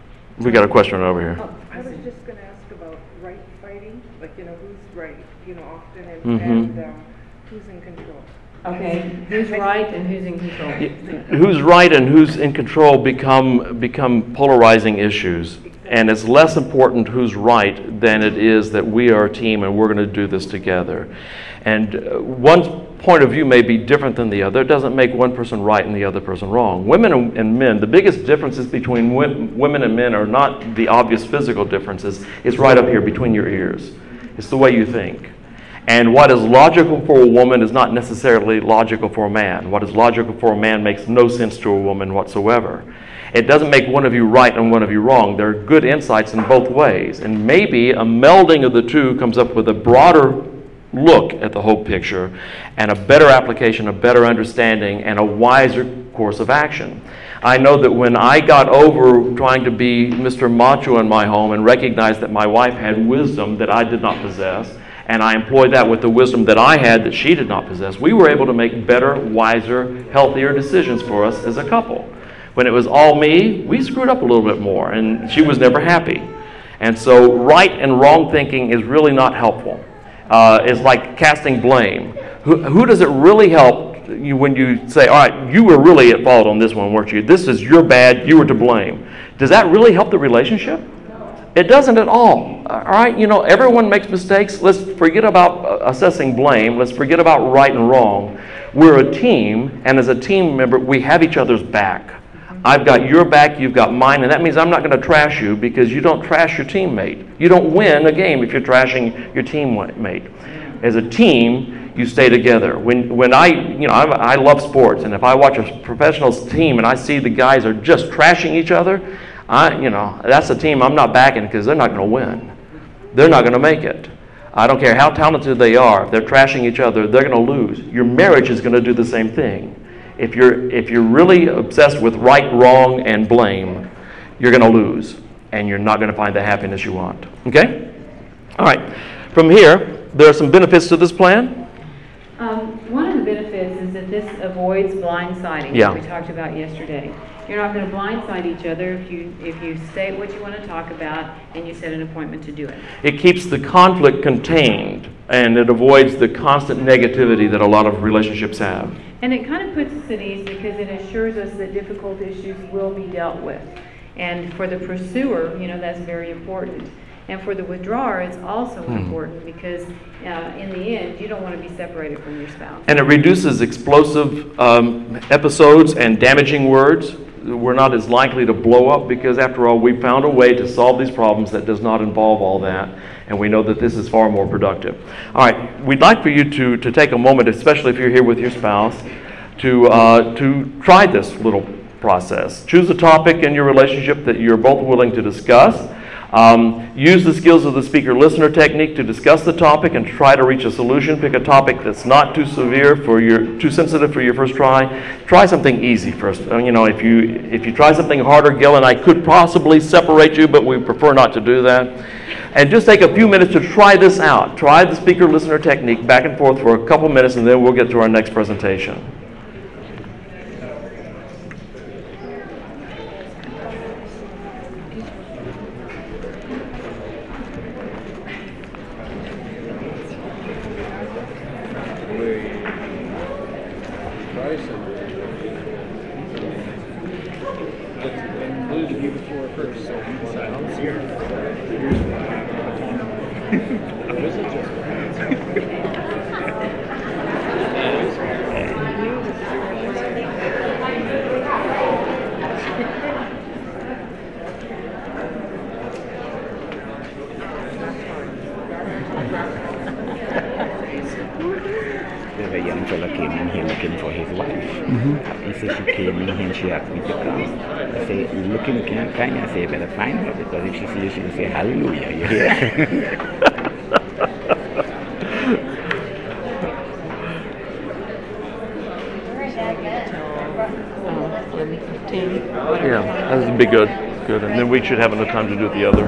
[SPEAKER 1] We got a question over here.
[SPEAKER 3] Oh, I was just going to ask about right fighting, like, you know, who's right, you know, often, and,
[SPEAKER 1] Mm-hmm.
[SPEAKER 3] and um, who's in control.
[SPEAKER 2] Okay, who's right and who's in control?
[SPEAKER 1] Who's right and who's in control become become polarizing issues, and it's less important who's right than it is that we are a team and we're going to do this together. And uh, one point of view may be different than the other. It doesn't make one person right and the other person wrong. Women and, and men, the biggest differences between w- women and men are not the obvious physical differences. It's right up here between your ears. It's the way you think. And what is logical for a woman is not necessarily logical for a man. What is logical for a man makes no sense to a woman whatsoever. It doesn't make one of you right and one of you wrong. There are good insights in both ways. And maybe a melding of the two comes up with a broader look at the whole picture and a better application, a better understanding, and a wiser course of action. I know that when I got over trying to be Mister Macho in my home and recognized that my wife had wisdom that I did not possess, and I employed that with the wisdom that I had that she did not possess, we were able to make better, wiser, healthier decisions for us as a couple. When it was all me, we screwed up a little bit more, and she was never happy. And so right and wrong thinking is really not helpful. Uh, it's like casting blame. Who, who does it really help you when you say, all right, you were really at fault on this one, weren't you? This is your bad, you were to blame. Does that really help the relationship? It doesn't at all. All right, you know, everyone makes mistakes. Let's forget about assessing blame. Let's forget about right and wrong. We're a team, and as a team member, we have each other's back. I've got your back, you've got mine, and that means I'm not going to trash you because you don't trash your teammate. You don't win a game if you're trashing your teammate. As a team, you stay together. When when I, you know, I, I love sports, and if I watch a professional team and I see the guys are just trashing each other, I, you know, that's a team I'm not backing because they're not going to win. They're not going to make it. I don't care how talented they are. If they're trashing each other, they're going to lose. Your marriage is going to do the same thing. If you're if you're really obsessed with right, wrong, and blame, you're going to lose, and you're not going to find the happiness you want. Okay? All right. From here, there are some benefits to this plan.
[SPEAKER 2] Um, one of the benefits is that this avoids blindsiding,
[SPEAKER 1] Yeah.
[SPEAKER 2] that we talked about yesterday. You're not going to blindside each other if you if you state what you want to talk about and you set an appointment to do it.
[SPEAKER 1] It keeps the conflict contained, and it avoids the constant negativity that a lot of relationships have.
[SPEAKER 2] And it kind of puts us at ease because it assures us that difficult issues will be dealt with. And for the pursuer, you know, that's very important. And for the withdrawer, it's also
[SPEAKER 1] Hmm.
[SPEAKER 2] important because uh, in the end, you don't want to be separated from your spouse.
[SPEAKER 1] And it reduces explosive um, episodes and damaging words. We're not as likely to blow up because, after all, we found a way to solve these problems that does not involve all that, and we know that this is far more productive. All right, we'd like for you to, to take a moment, especially if you're here with your spouse, to, uh, to try this little process. Choose a topic in your relationship that you're both willing to discuss. Um, use the skills of the speaker-listener technique to discuss the topic and try to reach a solution. Pick a topic that's not too severe for your, too sensitive for your first try. Try something easy first. Uh, you know, if you if you try something harder, Gil and I could possibly separate you, but we prefer not to do that. And just take a few minutes to try this out. Try the speaker-listener technique back and forth for a couple minutes, and then we'll get to our next presentation.
[SPEAKER 4] There's a young fella came in here looking for his wife. Mm-hmm. He said she came in here and she asked me to come. I say, you looking, can't find her. I say, you better find her, because if she sees you, she'll say, hallelujah, you hear?
[SPEAKER 1] Yeah, that would be good. Good, and then we should have enough time to do the other.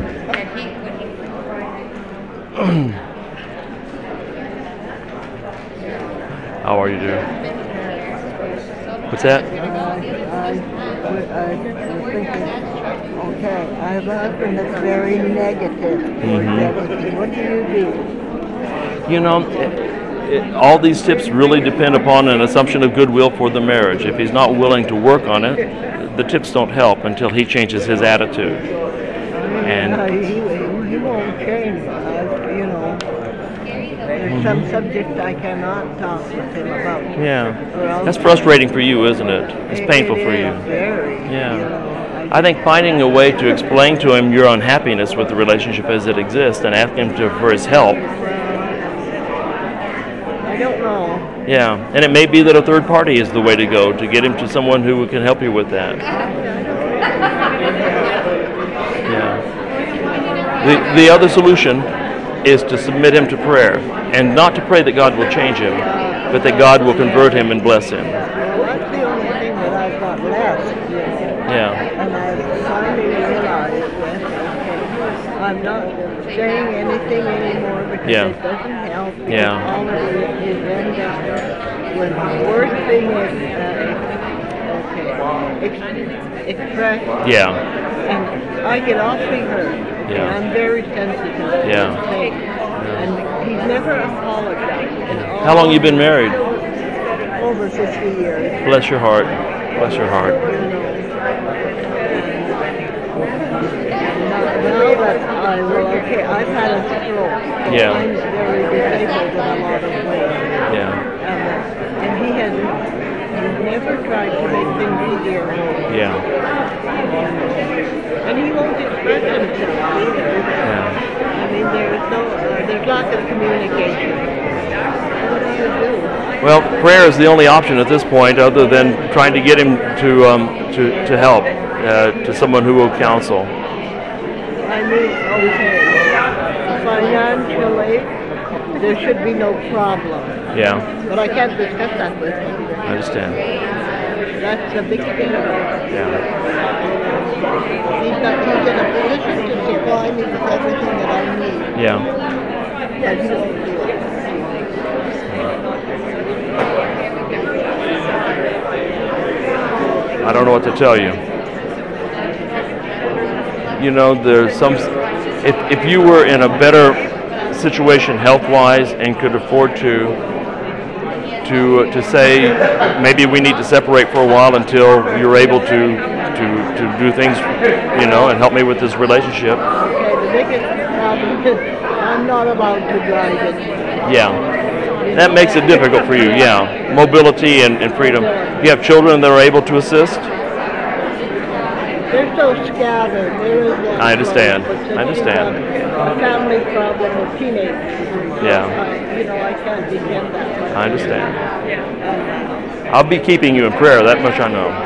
[SPEAKER 1] How are you doing? What's that?
[SPEAKER 5] I, I, I was thinking, okay, I have a husband that's very negative.
[SPEAKER 1] Mm-hmm.
[SPEAKER 5] What do you do?
[SPEAKER 1] You know, it, it, all these tips really depend upon an assumption of goodwill for the marriage. If he's not willing to work on it, the tips don't help until he changes his attitude. And
[SPEAKER 5] Uh, he, he won't change, uh, you know. There's some subjects I cannot talk with him about.
[SPEAKER 1] yeah, that's frustrating for you, isn't it? It's painful
[SPEAKER 5] It
[SPEAKER 1] for
[SPEAKER 5] is
[SPEAKER 1] you.
[SPEAKER 5] very,
[SPEAKER 1] Yeah.
[SPEAKER 5] you know,
[SPEAKER 1] I think finding a way to explain to him your unhappiness with the relationship as it exists and ask him to, for his help.
[SPEAKER 5] I don't know.
[SPEAKER 1] Yeah, and it may be that a third party is the way to go to get him to someone who can help you with that. Yeah. The, the other solution is to submit him to prayer, and not to pray that God will change him, but that God will convert him and bless him.
[SPEAKER 5] Well, that's the only thing that I've got left, you know.
[SPEAKER 1] Yeah,
[SPEAKER 5] And I finally realized that, okay, I'm not saying anything anymore because
[SPEAKER 1] Yeah.
[SPEAKER 5] it doesn't help. because
[SPEAKER 1] Yeah.
[SPEAKER 5] All of it is end up with the worst thing is, uh, okay, ex- express.
[SPEAKER 1] yeah,
[SPEAKER 5] And I get awfully hurt.
[SPEAKER 1] Yeah.
[SPEAKER 5] And I'm very sensitive to
[SPEAKER 1] Yeah.
[SPEAKER 5] these things. And he's never apologized. in all
[SPEAKER 1] How long you been married?
[SPEAKER 5] Over fifty years.
[SPEAKER 1] Bless your heart. Bless your heart.
[SPEAKER 5] Now that I will, okay, I've had a stroke. So
[SPEAKER 1] Yeah.
[SPEAKER 5] I'm very disabled in a lot of ways.
[SPEAKER 1] Yeah,
[SPEAKER 5] Um, and he has he's never tried to make things easier for me.
[SPEAKER 1] yeah,
[SPEAKER 5] And he won't express himself either.
[SPEAKER 1] yeah.
[SPEAKER 5] I mean, there's no, uh, there's lack of communication. What do you do?
[SPEAKER 1] Well, prayer is the only option at this point, other than trying to get him to um, to to help, uh, to someone who will counsel.
[SPEAKER 5] I mean, okay, financially, there should be no problem.
[SPEAKER 1] Yeah,
[SPEAKER 5] But I can't discuss that with him.
[SPEAKER 1] I understand.
[SPEAKER 5] That's a big thing.
[SPEAKER 1] Yeah,
[SPEAKER 5] He's, not, he's in a position to supply me with everything that I need,
[SPEAKER 1] yeah.
[SPEAKER 5] but he won't do it.
[SPEAKER 1] I don't know what to tell you. you know, there's some, if, if you were in a better situation health-wise and could afford to, to, to say, maybe we need to separate for a while until you're able to, to, to do things, you know, and help me with this relationship.
[SPEAKER 5] Okay, the biggest problem is I'm not allowed to drive it.
[SPEAKER 1] Yeah. That makes it difficult for you, yeah. Mobility and, and freedom. You have children that are able to assist?
[SPEAKER 5] They're so scattered. There is that
[SPEAKER 1] I understand.
[SPEAKER 5] problem, but
[SPEAKER 1] I understand.
[SPEAKER 5] A family problem with teenagers.
[SPEAKER 1] Yeah.
[SPEAKER 5] Uh, you know, I can't begin that much.
[SPEAKER 1] I understand. I'll be keeping you in prayer, that much I know.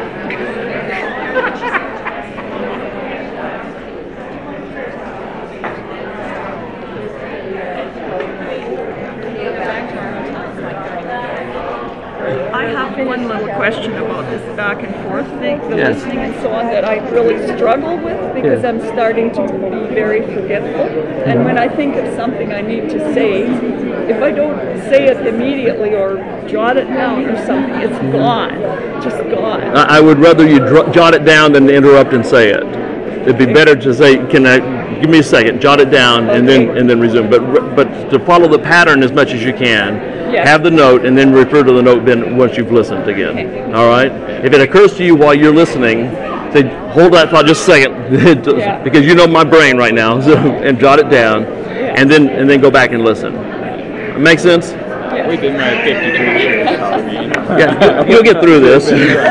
[SPEAKER 6] I have one little question about this back and forth thing, the
[SPEAKER 1] Yes.
[SPEAKER 6] listening and so on, that I really struggle with because
[SPEAKER 1] Yeah.
[SPEAKER 6] I'm starting to be very forgetful. And when I think of something I need to say, if I don't say it immediately or jot it down or something, it's gone, just gone.
[SPEAKER 1] I I would rather you dr- jot it down than interrupt and say it. It'd be better to say, can I, give me a second, jot it down and then
[SPEAKER 6] Okay.
[SPEAKER 1] and then resume. But r- but to follow the pattern as much as you can,
[SPEAKER 6] Yes.
[SPEAKER 1] have the note and then refer to the note then once you've listened again.
[SPEAKER 6] Okay.
[SPEAKER 1] All right? If it occurs to you while you're listening, say, hold that thought just a second,
[SPEAKER 6] Yeah.
[SPEAKER 1] because you know my brain right now, so, and jot it down, and then and then go back and listen. Make sense?
[SPEAKER 4] We've been married fifty-two years.
[SPEAKER 1] Yeah, you'll get through this.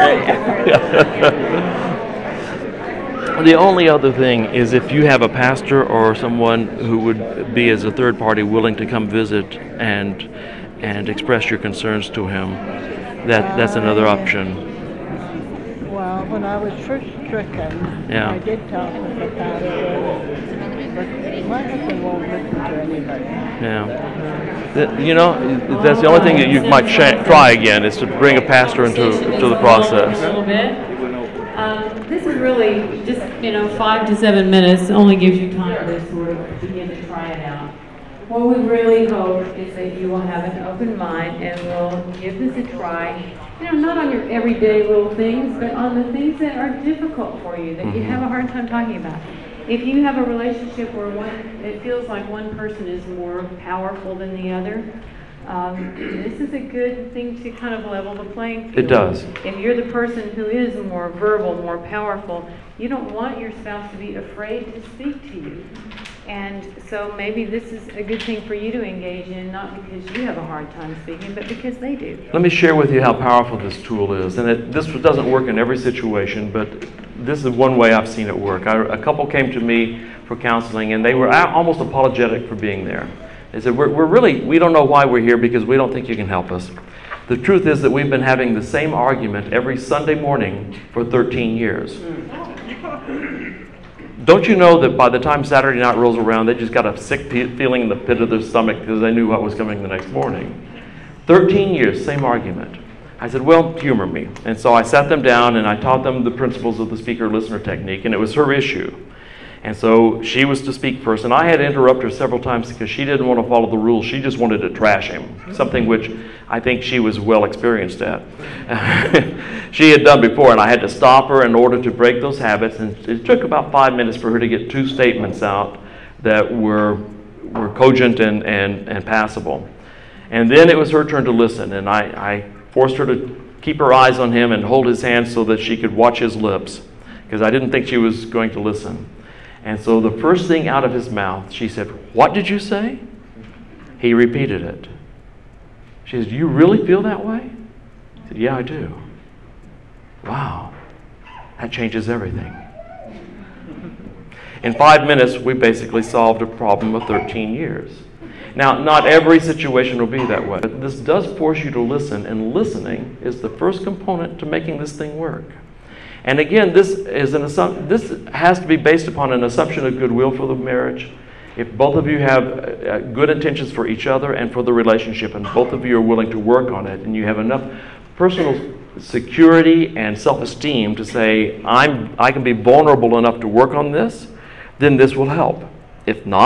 [SPEAKER 1] The only other thing is if you have a pastor or someone who would be as a third party willing to come visit and and express your concerns to him, that that's another option.
[SPEAKER 5] Well, when I was first stricken,
[SPEAKER 1] Yeah.
[SPEAKER 5] I did talk with the pastor, but my husband won't listen to anybody.
[SPEAKER 1] Yeah. That- you know, that's the only thing that you might sh- try again is to bring a pastor into to the process.
[SPEAKER 2] A little bit. Um, this is really just, you know, five to seven minutes only gives you time to sort of begin to try it out. What we really hope is that you will have an open mind and will give this a try. You know, not on your everyday little things, but on the things that are difficult for you, that you have a hard time talking about. If you have a relationship where one, it feels like one person is more powerful than the other, um, this is a good thing to kind of level the playing field.
[SPEAKER 1] It does.
[SPEAKER 2] If you're the person who is more verbal, more powerful, you don't want your spouse to be afraid to speak to you. And so maybe this is a good thing for you to engage in, not because you have a hard time speaking, but because they do.
[SPEAKER 1] Let me share with you how powerful this tool is. And it, this doesn't work in every situation, but this is one way I've seen it work. I, a couple came to me for counseling, and they were a- almost apologetic for being there. They said, we're, we're really, we don't know why we're here because we don't think you can help us. The truth is that we've been having the same argument every Sunday morning for thirteen years. Don't you know that by the time Saturday night rolls around, they just got a sick pe- feeling in the pit of their stomach because they knew what was coming the next morning? thirteen years, same argument. I said, well, humor me. And so I sat them down and I taught them the principles of the speaker-listener technique, and it was her issue. And so she was to speak first, and I had to interrupt her several times because she didn't want to follow the rules. She just wanted to trash him, something which I think she was well experienced at. She had done before, and I had to stop her in order to break those habits, and it took about five minutes for her to get two statements out that were, were cogent and, and, and passable. And then it was her turn to listen, and I, I forced her to keep her eyes on him and hold his hand so that she could watch his lips, because I didn't think she was going to listen. And so the first thing out of his mouth, she said, "What did you say?" He repeated it. She said, "Do you really feel that way?" I said, "Yeah, I do." Wow, that changes everything. In five minutes, we basically solved a problem of thirteen years. Now, not every situation will be that way, but this does force you to listen, and listening is the first component to making this thing work. And again, this is an assumption. This has to be based upon an assumption of goodwill for the marriage. If both of you have uh, good intentions for each other and for the relationship, and both of you are willing to work on it, and you have enough personal security and self-esteem to say, "I'm, I can be vulnerable enough to work on this," then this will help. If not,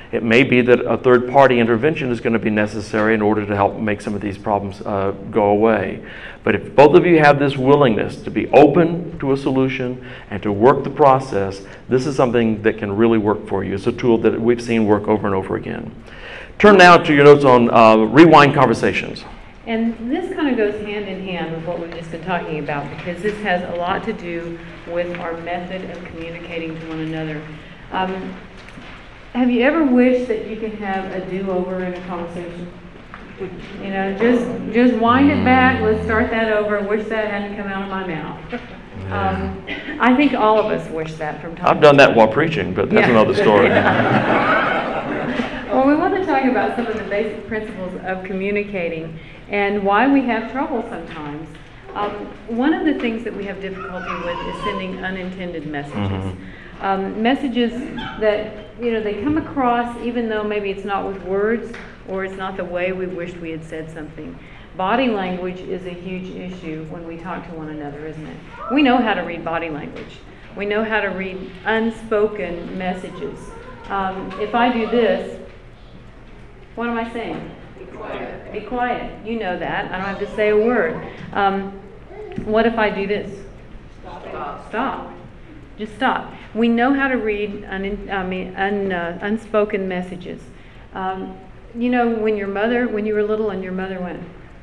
[SPEAKER 1] It may be that a third-party intervention is going to be necessary in order to help make some of these problems uh, go away. But if both of you have this willingness to be open to a solution and to work the process, this is something that can really work for you. It's a tool that we've seen work over and over again. Turn now to your notes on uh, rewind conversations.
[SPEAKER 2] And this kind of goes hand in hand with what we've just been talking about, because this has a lot to do with our method of communicating to one another. Um, have you ever wished that you could have a do-over in a conversation? You know, just just wind it back, let's start that over, wish that hadn't come out of my mouth. Um, I think all of us wish that from time to time.
[SPEAKER 1] I've done that while preaching, but that's
[SPEAKER 2] Yeah.
[SPEAKER 1] another story.
[SPEAKER 2] Well, we want to talk about some of the basic principles of communicating and why we have trouble sometimes. Um, one of the things that we have difficulty with is sending unintended messages.
[SPEAKER 1] Mm-hmm.
[SPEAKER 2] Um, messages that, you know, they come across even though maybe it's not with words or it's not the way we wished we had said something. Body language is a huge issue when we talk to one another, isn't it? We know how to read body language. We know how to read unspoken messages. Um, if I do this, what am I saying? Be quiet. Be quiet. You know that. I don't have to say a word. Um, what if I do this? Stop. Stop. Just stop. We know how to read un, I mean, un, uh, unspoken messages. Um, you know, when your mother, when you were little and your mother went,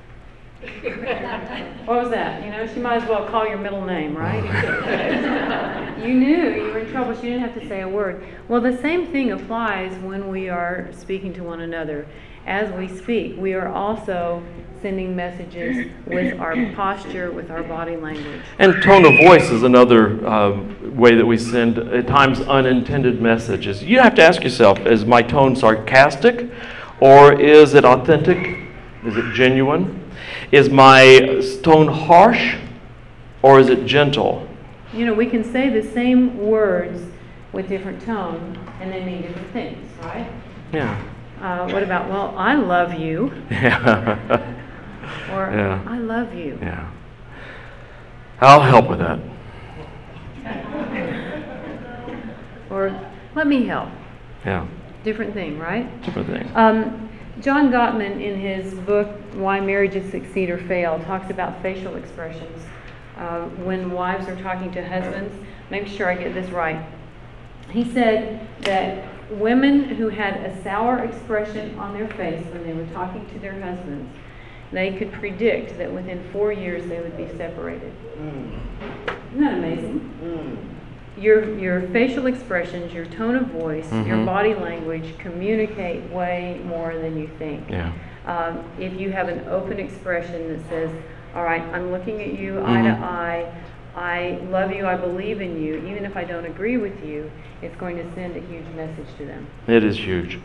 [SPEAKER 2] what was that? You know, she might as well call your middle name, right? You knew you were in trouble. She didn't have to say a word. Well, the same thing applies when we are speaking to one another. As we speak, we are also sending messages with our posture, with our body language.
[SPEAKER 1] And tone of voice is another uh, way that we send, at times, unintended messages. You have to ask yourself, is my tone sarcastic, or is it authentic? Is it genuine? Is my tone harsh, or is it gentle?
[SPEAKER 2] You know, we can say the same words with different tone, and they mean different things, right?
[SPEAKER 1] Yeah.
[SPEAKER 2] Uh, what about, well, I love you,
[SPEAKER 1] Yeah.
[SPEAKER 2] or
[SPEAKER 1] Yeah.
[SPEAKER 2] I love you.
[SPEAKER 1] Yeah. I'll help with that.
[SPEAKER 2] Or let me help.
[SPEAKER 1] Yeah.
[SPEAKER 2] Different thing, right?
[SPEAKER 1] Different thing.
[SPEAKER 2] Um, John Gottman, in his book, Why Marriages Succeed or Fail, talks about facial expressions. Uh, when wives are talking to husbands, make sure I get this right. He said that women who had a sour expression on their face when they were talking to their husbands, they could predict that within four years they would be separated. Mm. Isn't that amazing? Mm. Your, your facial expressions, your tone of voice, mm-hmm. your body language communicate way more than you think.
[SPEAKER 1] Yeah.
[SPEAKER 2] Um, if you have an open expression that says, all right, I'm looking at you
[SPEAKER 1] mm-hmm.
[SPEAKER 2] eye to eye, I love you, I believe in you, even if I don't agree with you, it's going to send a huge message to them.
[SPEAKER 1] It is huge.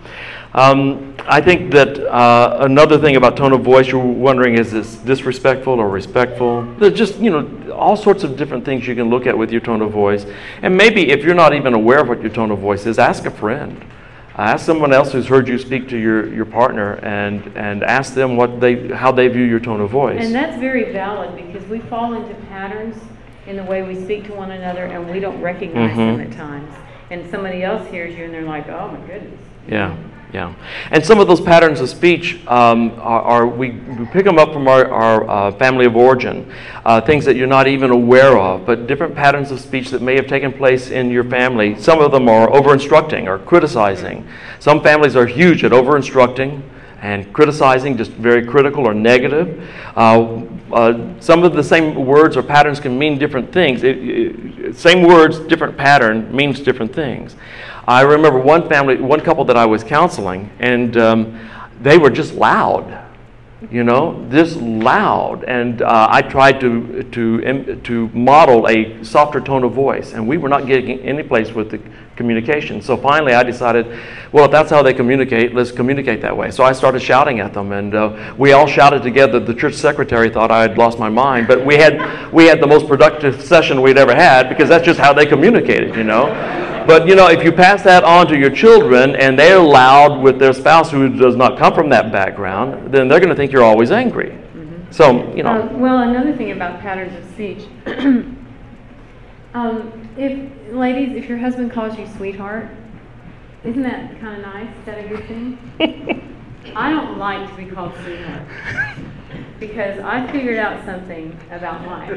[SPEAKER 1] Um, I think that uh, another thing about tone of voice, you're wondering, is this disrespectful or respectful? There's just, you know, all sorts of different things you can look at with your tone of voice. And maybe if you're not even aware of what your tone of voice is, ask a friend. Ask someone else who's heard you speak to your, your partner and, and ask them what they, how they view your tone of voice.
[SPEAKER 2] And that's very valid because we fall into patterns in the way we speak to one another and we don't recognize
[SPEAKER 1] mm-hmm.
[SPEAKER 2] them at times. And somebody else hears you and they're like, oh my goodness.
[SPEAKER 1] Yeah, yeah. And some of those patterns of speech um, are, are we, we pick them up from our, our uh, family of origin, uh, things that you're not even aware of, but different patterns of speech that may have taken place in your family. Some of them are over-instructing or criticizing. Some families are huge at over-instructing and criticizing, just very critical or negative. Uh, uh, some of the same words or patterns can mean different things. It, it, same words, different pattern means different things. I remember one family, one couple that I was counseling, and um, they were just loud. You know, this loud, and uh, I tried to to to model a softer tone of voice, and we were not getting any place with the communication. So finally, I decided, well, if that's how they communicate, let's communicate that way. So I started shouting at them, and uh, we all shouted together. The church secretary thought I had lost my mind, but we had we had the most productive session we'd ever had because that's just how they communicated, you know. But, you know, if you pass that on to your children and they're loud with their spouse who does not come from that background, then they're going to think you're always angry. Mm-hmm. So, you know.
[SPEAKER 2] Uh, well, another thing about patterns of speech. um, if, ladies, if your husband calls you sweetheart, Isn't that kind of nice? Is that a good thing? I don't like to be called sweetheart because I figured out something about life.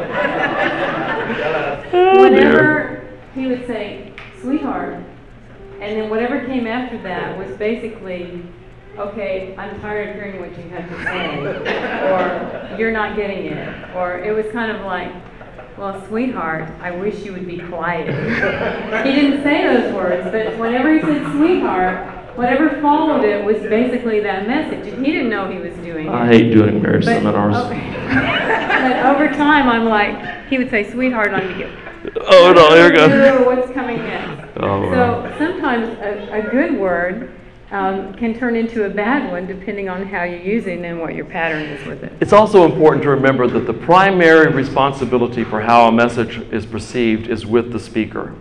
[SPEAKER 2] Whenever he would say, sweetheart, and then whatever came after that was basically, okay, I'm tired of hearing what you have to say, or you're not getting it, or it was kind of like, well, sweetheart, I wish you would be quiet. He didn't say those words, but whenever he said sweetheart, whatever followed it was basically that message, and he didn't know he was doing it.
[SPEAKER 1] I hate doing marriage
[SPEAKER 2] But-
[SPEAKER 1] seminars.
[SPEAKER 2] okay. But over time, I'm like, he would say sweetheart, I'm to
[SPEAKER 1] Oh no, here we go.
[SPEAKER 2] know what's coming next.
[SPEAKER 1] Oh, wow.
[SPEAKER 2] So sometimes a, a good word um, can turn into a bad one depending on how you use it and what your pattern is with it.
[SPEAKER 1] It's also important to remember that the primary responsibility for how a message is perceived is with the speaker.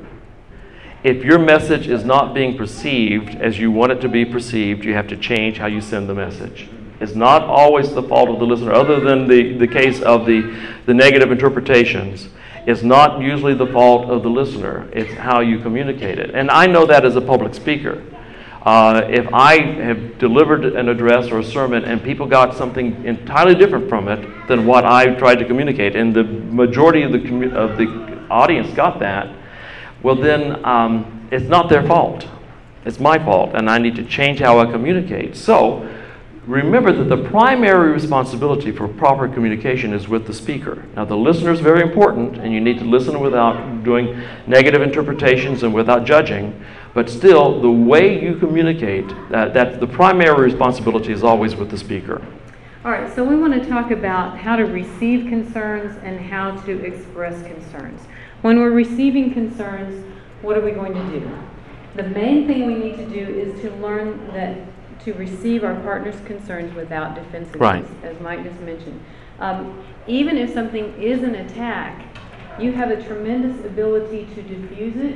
[SPEAKER 1] If your message is not being perceived as you want it to be perceived, you have to change how you send the message. It's not always the fault of the listener, other than the, the case of the, the negative interpretations. It's not usually the fault of the listener. It's how you communicate it. And I know that as a public speaker. Uh, if I have delivered an address or a sermon and people got something entirely different from it than what I tried to communicate, and the majority of the, commu- of the audience got that, well then um, it's not their fault. It's my fault, and I need to change how I communicate. So remember that the primary responsibility for proper communication is with the speaker. Now the listener is very important, and you need to listen without doing negative interpretations and without judging, but still the way you communicate, that, that the primary responsibility is always with the speaker.
[SPEAKER 2] All right, so we want to talk about how to receive concerns and how to express concerns. When we're receiving concerns, what are we going to do? The main thing we need to do is to learn that to receive our partner's concerns without defensiveness,
[SPEAKER 1] Right.
[SPEAKER 2] as Mike just mentioned. Um, even if something is an attack, you have a tremendous ability to diffuse it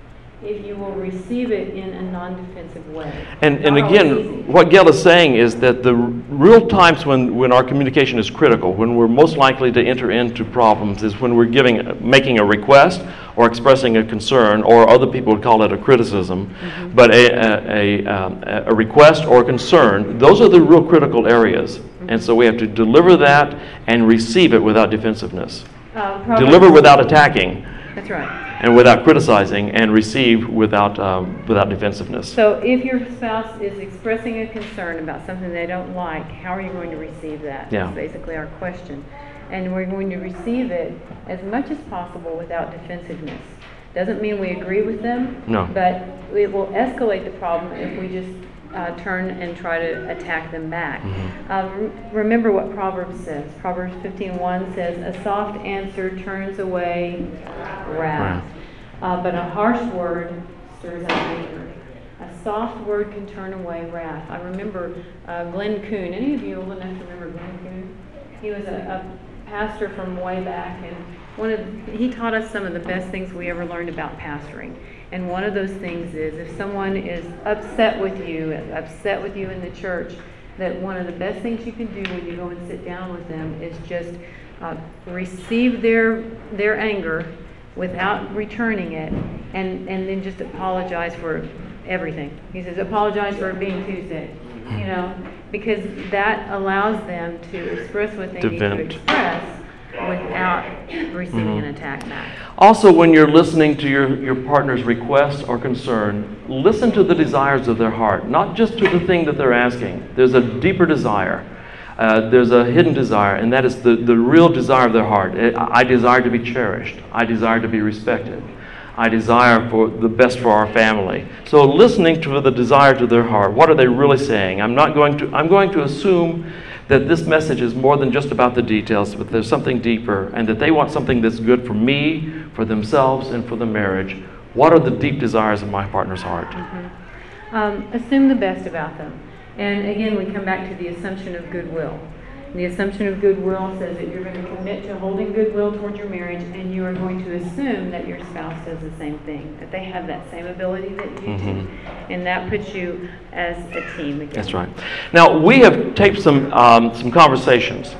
[SPEAKER 2] if you will receive it in a non-defensive way.
[SPEAKER 1] And, and
[SPEAKER 2] Not always
[SPEAKER 1] again,
[SPEAKER 2] easy.
[SPEAKER 1] what Gail is saying is that the r- real times when, when our communication is critical, when we're most likely to enter into problems, is when we're giving, making a request or expressing a concern, or other people would call it a criticism,
[SPEAKER 2] Mm-hmm.
[SPEAKER 1] but a, a, a, um, a request or a concern, those are the real critical areas.
[SPEAKER 2] Mm-hmm.
[SPEAKER 1] And so we have to deliver that and receive it without defensiveness.
[SPEAKER 2] Uh, Proverbs-
[SPEAKER 1] Deliver without attacking,
[SPEAKER 2] That's right.
[SPEAKER 1] and without criticizing, and receive without, um, without defensiveness.
[SPEAKER 2] So if your spouse is expressing a concern about something they don't like, how are you going to receive that?
[SPEAKER 1] Yeah.
[SPEAKER 2] That's basically our question. And we're going to receive it as much as possible without defensiveness. Doesn't mean we agree with them,
[SPEAKER 1] No.
[SPEAKER 2] but it will escalate the problem if we just uh, turn and try to attack them back.
[SPEAKER 1] Mm-hmm.
[SPEAKER 2] Um, remember what Proverbs says. Proverbs fifteen one says, "A soft answer turns away wrath, uh, but a harsh word stirs up anger." A soft word can turn away wrath. I remember uh, Glenn Kuhn. Any of you old enough to remember Glenn Kuhn? He was a, a pastor from way back, and one of he taught us some of the best things we ever learned about pastoring. And one of those things is if someone is upset with you, upset with you in the church, that one of the best things you can do when you go and sit down with them is just uh, receive their their anger without returning it, and, and then just apologize for everything. He says, apologize for being Tuesday, you know, because that allows them to express what they
[SPEAKER 1] To
[SPEAKER 2] need
[SPEAKER 1] vent.
[SPEAKER 2] to express without receiving an attack back.
[SPEAKER 1] Also, when you're listening to your, your partner's request or concern, listen to the desires of their heart, not just to the thing that they're asking. There's a deeper desire. Uh, there's a hidden desire, and that is the, the real desire of their heart. It, I desire to be cherished. I desire to be respected. I desire for the best for our family. So listening to the desire to their heart, what are they really saying? I'm not going to, I'm going to assume that this message is more than just about the details, but there's something deeper, and that they want something that's good for me, for themselves, and for the marriage. What are the deep desires of my partner's heart?
[SPEAKER 2] Mm-hmm. Um, assume the best about them. And again, we come back to the assumption of goodwill. The assumption of goodwill says that you're going to commit to holding goodwill towards your marriage, and you are going to assume that your spouse does the same thing, that they have that same ability that you
[SPEAKER 1] Mhm.
[SPEAKER 2] do. And that puts you as a team again.
[SPEAKER 1] That's right. Now, we have taped some, um, some conversations,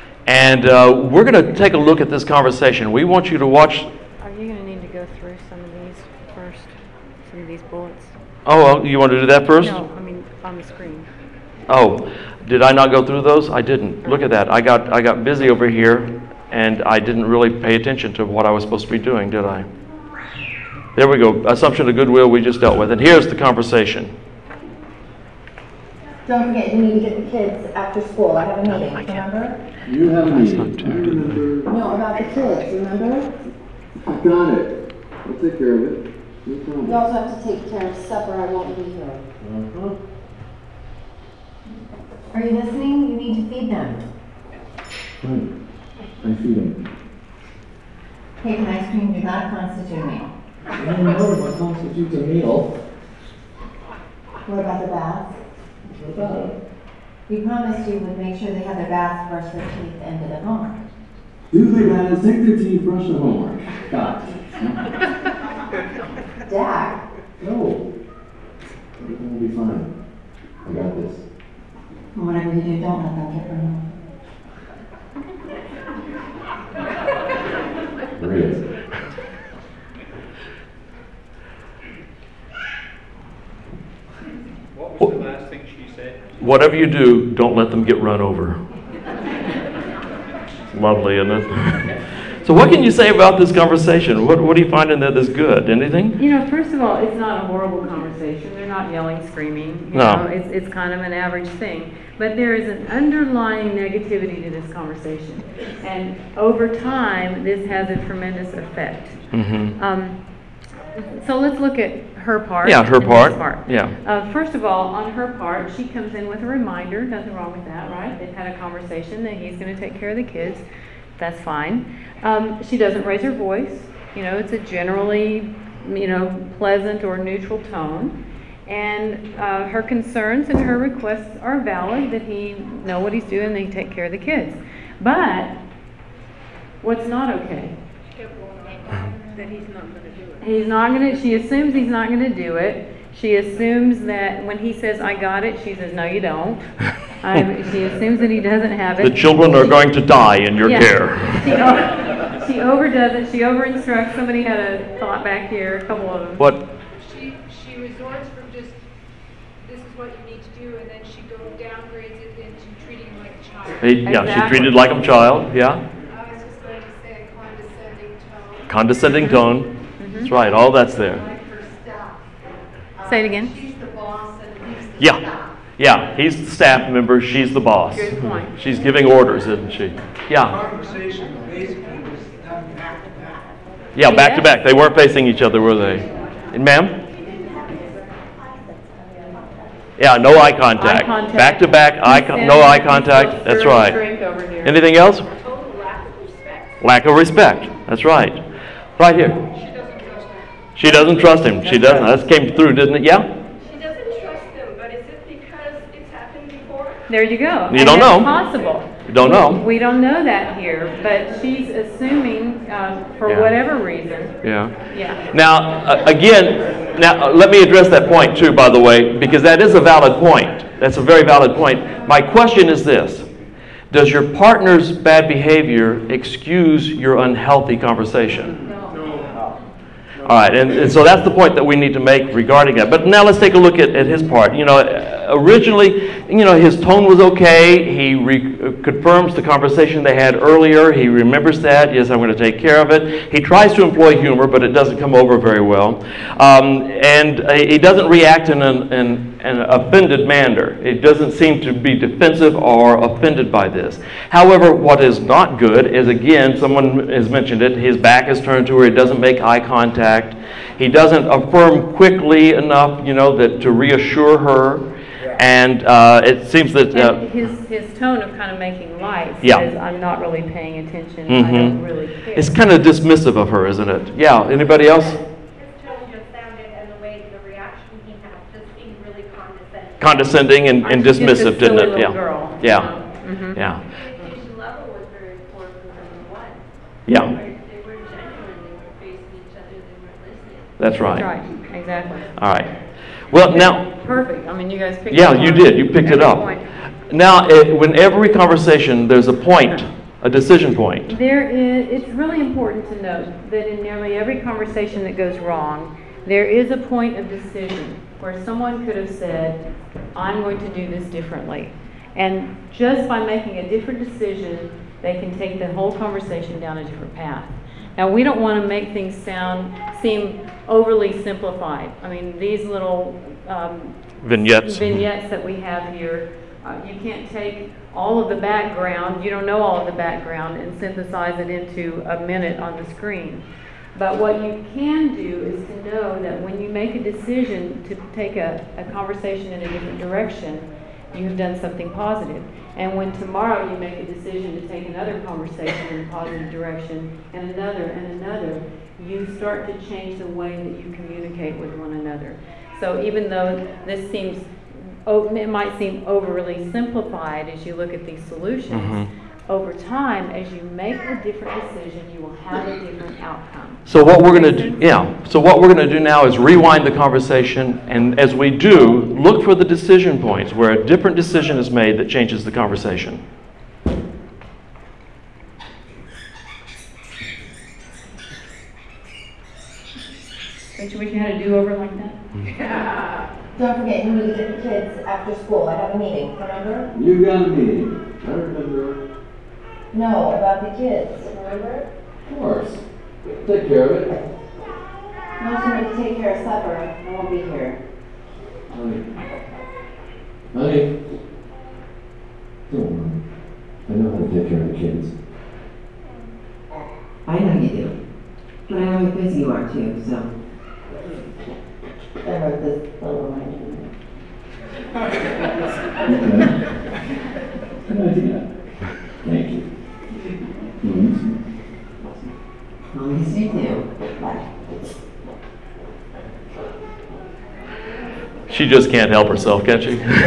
[SPEAKER 1] and uh, we're going to take a look at this conversation. We want you to watch.
[SPEAKER 2] Are you going to need to go through some of these first? some of these bullets.
[SPEAKER 1] Oh, well, you want to do that first?
[SPEAKER 2] No, I mean, on the screen.
[SPEAKER 1] Oh, did I not go through those? I didn't. Look at that. I got I got busy over here, and I didn't really pay attention to what I was supposed to be doing, did I? There we go. Assumption of goodwill we just dealt with. And here's the conversation.
[SPEAKER 7] Don't forget, you need to get the kids after school. I have a meeting, remember?
[SPEAKER 8] You have a meeting. I remember.
[SPEAKER 7] No, about the kids, remember?
[SPEAKER 8] I got it. I'll take care of it. No
[SPEAKER 7] You
[SPEAKER 8] problem.
[SPEAKER 7] also have to take care of supper. I won't be here.
[SPEAKER 8] Uh-huh.
[SPEAKER 7] Are you listening? You need to feed them.
[SPEAKER 8] Right. I feed them.
[SPEAKER 7] Cake and ice cream do not constitute a meal.
[SPEAKER 8] I don't know what constitutes a meal.
[SPEAKER 7] What about the baths?
[SPEAKER 8] What about it?
[SPEAKER 7] You promised you would make sure they have their baths, brush their teeth, and do their homework.
[SPEAKER 8] Do they guys take their teeth, brush their homework? Got it.
[SPEAKER 7] Dad,
[SPEAKER 8] No. Everything will be fine. I got this.
[SPEAKER 7] whatever you do, don't let them get run over.
[SPEAKER 8] There it is.
[SPEAKER 9] What was the last thing she said?
[SPEAKER 1] Whatever you do, don't let them get run over. Lovely, isn't it? So what can you say about this conversation? What, what do you find in that is good? Anything?
[SPEAKER 2] You know, first of all, it's not a horrible conversation. They're not yelling, screaming. You
[SPEAKER 1] No.
[SPEAKER 2] know, it's, it's kind of an average thing. But there is an underlying negativity to this conversation. And over time, this has a tremendous effect.
[SPEAKER 1] Mm-hmm.
[SPEAKER 2] Um, so let's look at her part.
[SPEAKER 1] Yeah, her
[SPEAKER 2] and his
[SPEAKER 1] part. Yeah.
[SPEAKER 2] Uh, first of all, on her part, she comes in with a reminder. Nothing wrong with that, right? They've had a conversation that he's going to take care of the kids. That's fine. Um, she doesn't raise her voice. You know, it's a generally, you know, pleasant or neutral tone. And uh, her concerns and her requests are valid, that he know what he's doing and he take care of the kids. But what's not okay?
[SPEAKER 3] That he's not gonna do it.
[SPEAKER 2] He's not going to, she assumes he's not going to do it. She assumes that when he says, I got it, she says, no, you don't. Um, she assumes that he doesn't have it.
[SPEAKER 1] The children are going to die in your
[SPEAKER 2] Yeah.
[SPEAKER 1] care.
[SPEAKER 2] She, o- she overdoes it. She over-instructs. Somebody had a thought back here, a couple of them.
[SPEAKER 1] What?
[SPEAKER 10] She, she resorts from just, this is what you need to do, and then she go downgrades it into treating him like a child.
[SPEAKER 1] He, yeah, she
[SPEAKER 2] Exactly.
[SPEAKER 1] treated like a child. Yeah.
[SPEAKER 10] I was just going to say a condescending tone.
[SPEAKER 1] Condescending tone. That's right. All that's there.
[SPEAKER 10] Like her staff.
[SPEAKER 2] Say it again.
[SPEAKER 10] She's the boss and he's the
[SPEAKER 1] Yeah.
[SPEAKER 10] staff.
[SPEAKER 1] Yeah. He's the staff member. She's the boss.
[SPEAKER 2] Good point.
[SPEAKER 1] She's giving orders, isn't she? Yeah.
[SPEAKER 9] Conversation basically was done back to back.
[SPEAKER 1] Yeah. Back to
[SPEAKER 2] Yes.
[SPEAKER 1] back. They weren't facing each other, were they? And ma'am? Yeah. No eye contact.
[SPEAKER 2] Eye contact.
[SPEAKER 1] Back to back. Eye con- no eye contact. That's right.
[SPEAKER 2] Drink over here.
[SPEAKER 1] Anything else?
[SPEAKER 10] Total lack of respect.
[SPEAKER 1] Lack of respect. That's right. Right here.
[SPEAKER 10] She doesn't trust him.
[SPEAKER 1] She doesn't trust him. She doesn't. That came through, didn't it? Yeah?
[SPEAKER 10] She doesn't trust him, but is it because it's happened before?
[SPEAKER 2] There you go.
[SPEAKER 1] You
[SPEAKER 2] And
[SPEAKER 1] don't
[SPEAKER 2] that's
[SPEAKER 1] know.
[SPEAKER 2] possible.
[SPEAKER 1] You don't know.
[SPEAKER 2] We don't know that here, but she's assuming, um, for
[SPEAKER 1] Yeah.
[SPEAKER 2] whatever reason.
[SPEAKER 1] Yeah.
[SPEAKER 2] Yeah.
[SPEAKER 1] Now, uh, again, now uh, let me address that point too, by the way, because that is a valid point. That's a very valid point. My question is this. Does your partner's bad behavior excuse your unhealthy conversation? All right, and, and so that's the point that we need to make regarding that. But now let's take a look at, at his part. You know, originally, you know, his tone was okay. He re- confirms the conversation they had earlier. He remembers that. Yes, I'm going to take care of it. He tries to employ humor, but it doesn't come over very well. Um, and uh, he doesn't react in an, an, an offended manner. It doesn't seem to be defensive or offended by this. However, what is not good is, again, someone has mentioned it, his back is turned to her. He doesn't make eye contact. He doesn't affirm quickly enough, you know, that to reassure her. And uh, it seems that uh,
[SPEAKER 2] And his, his tone of kind of making light
[SPEAKER 1] Yeah.
[SPEAKER 2] says, I'm not really paying attention. I
[SPEAKER 1] mhm.
[SPEAKER 2] don't really care.
[SPEAKER 1] it's kind of dismissive of her, isn't it? Yeah. Anybody else?
[SPEAKER 11] His tone just sounded, and the way the reaction he had just seemed really condescending.
[SPEAKER 1] Condescending and, and
[SPEAKER 2] Just a
[SPEAKER 1] dismissive, didn't
[SPEAKER 2] silly
[SPEAKER 1] it?
[SPEAKER 2] little
[SPEAKER 1] Yeah.
[SPEAKER 2] girl.
[SPEAKER 1] Yeah.
[SPEAKER 2] Mhm.
[SPEAKER 1] Yeah.
[SPEAKER 11] The communication level was very poor from number one.
[SPEAKER 1] Yeah.
[SPEAKER 11] They were, they were genuine, they were facing each other, they weren't listening.
[SPEAKER 1] That's right.
[SPEAKER 2] That's right, exactly.
[SPEAKER 1] All right. Well, now.
[SPEAKER 2] Perfect. I mean, you guys picked
[SPEAKER 1] Yeah,
[SPEAKER 2] up
[SPEAKER 1] you
[SPEAKER 2] on
[SPEAKER 1] did. You picked it
[SPEAKER 2] every
[SPEAKER 1] up.
[SPEAKER 2] point.
[SPEAKER 1] Now, eh, when every conversation, there's a point, a decision point.
[SPEAKER 2] There is, it's really important to note that in nearly every conversation that goes wrong, there is a point of decision where someone could have said, I'm going to do this differently. And just by making a different decision, they can take the whole conversation down a different path. Now, we don't want to make things sound, seem overly simplified. I mean, these little um,
[SPEAKER 1] vignettes.
[SPEAKER 2] vignettes that we have here, uh, you can't take all of the background, you don't know all of the background, and synthesize it into a minute on the screen. But what you can do is to know that when you make a decision to take a, a conversation in a different direction, you have done something positive. And when tomorrow you make a decision to take another conversation in a positive direction, and another and another, you start to change the way that you communicate with one another. So even though this seems, it might seem overly simplified as you look at these solutions, mm-hmm. over time, as you make a different decision, you will have a different outcome.
[SPEAKER 1] So what we're going to do, yeah. So what we're going to do now is rewind the conversation, and as we do, look for the decision points where a different decision is made that changes the conversation.
[SPEAKER 2] Don't you wish you had a do-over like that?
[SPEAKER 7] Yeah. Don't forget, you need to get the kids after school. I have a meeting, remember?
[SPEAKER 8] You got a meeting. I remember.
[SPEAKER 7] No, about the kids, remember?
[SPEAKER 8] Of course. Take care of it.
[SPEAKER 7] No, somebody take care of supper. I won't be here.
[SPEAKER 8] Honey. Honey. Don't worry. I know how to take care of the kids.
[SPEAKER 12] I know you do. But I know how busy you are too, so.
[SPEAKER 7] I wrote this little reminder.
[SPEAKER 8] Okay. Good idea. Thank you. Mm-hmm.
[SPEAKER 12] I'll miss you too.
[SPEAKER 7] Bye.
[SPEAKER 1] She just can't help herself, can she?
[SPEAKER 2] But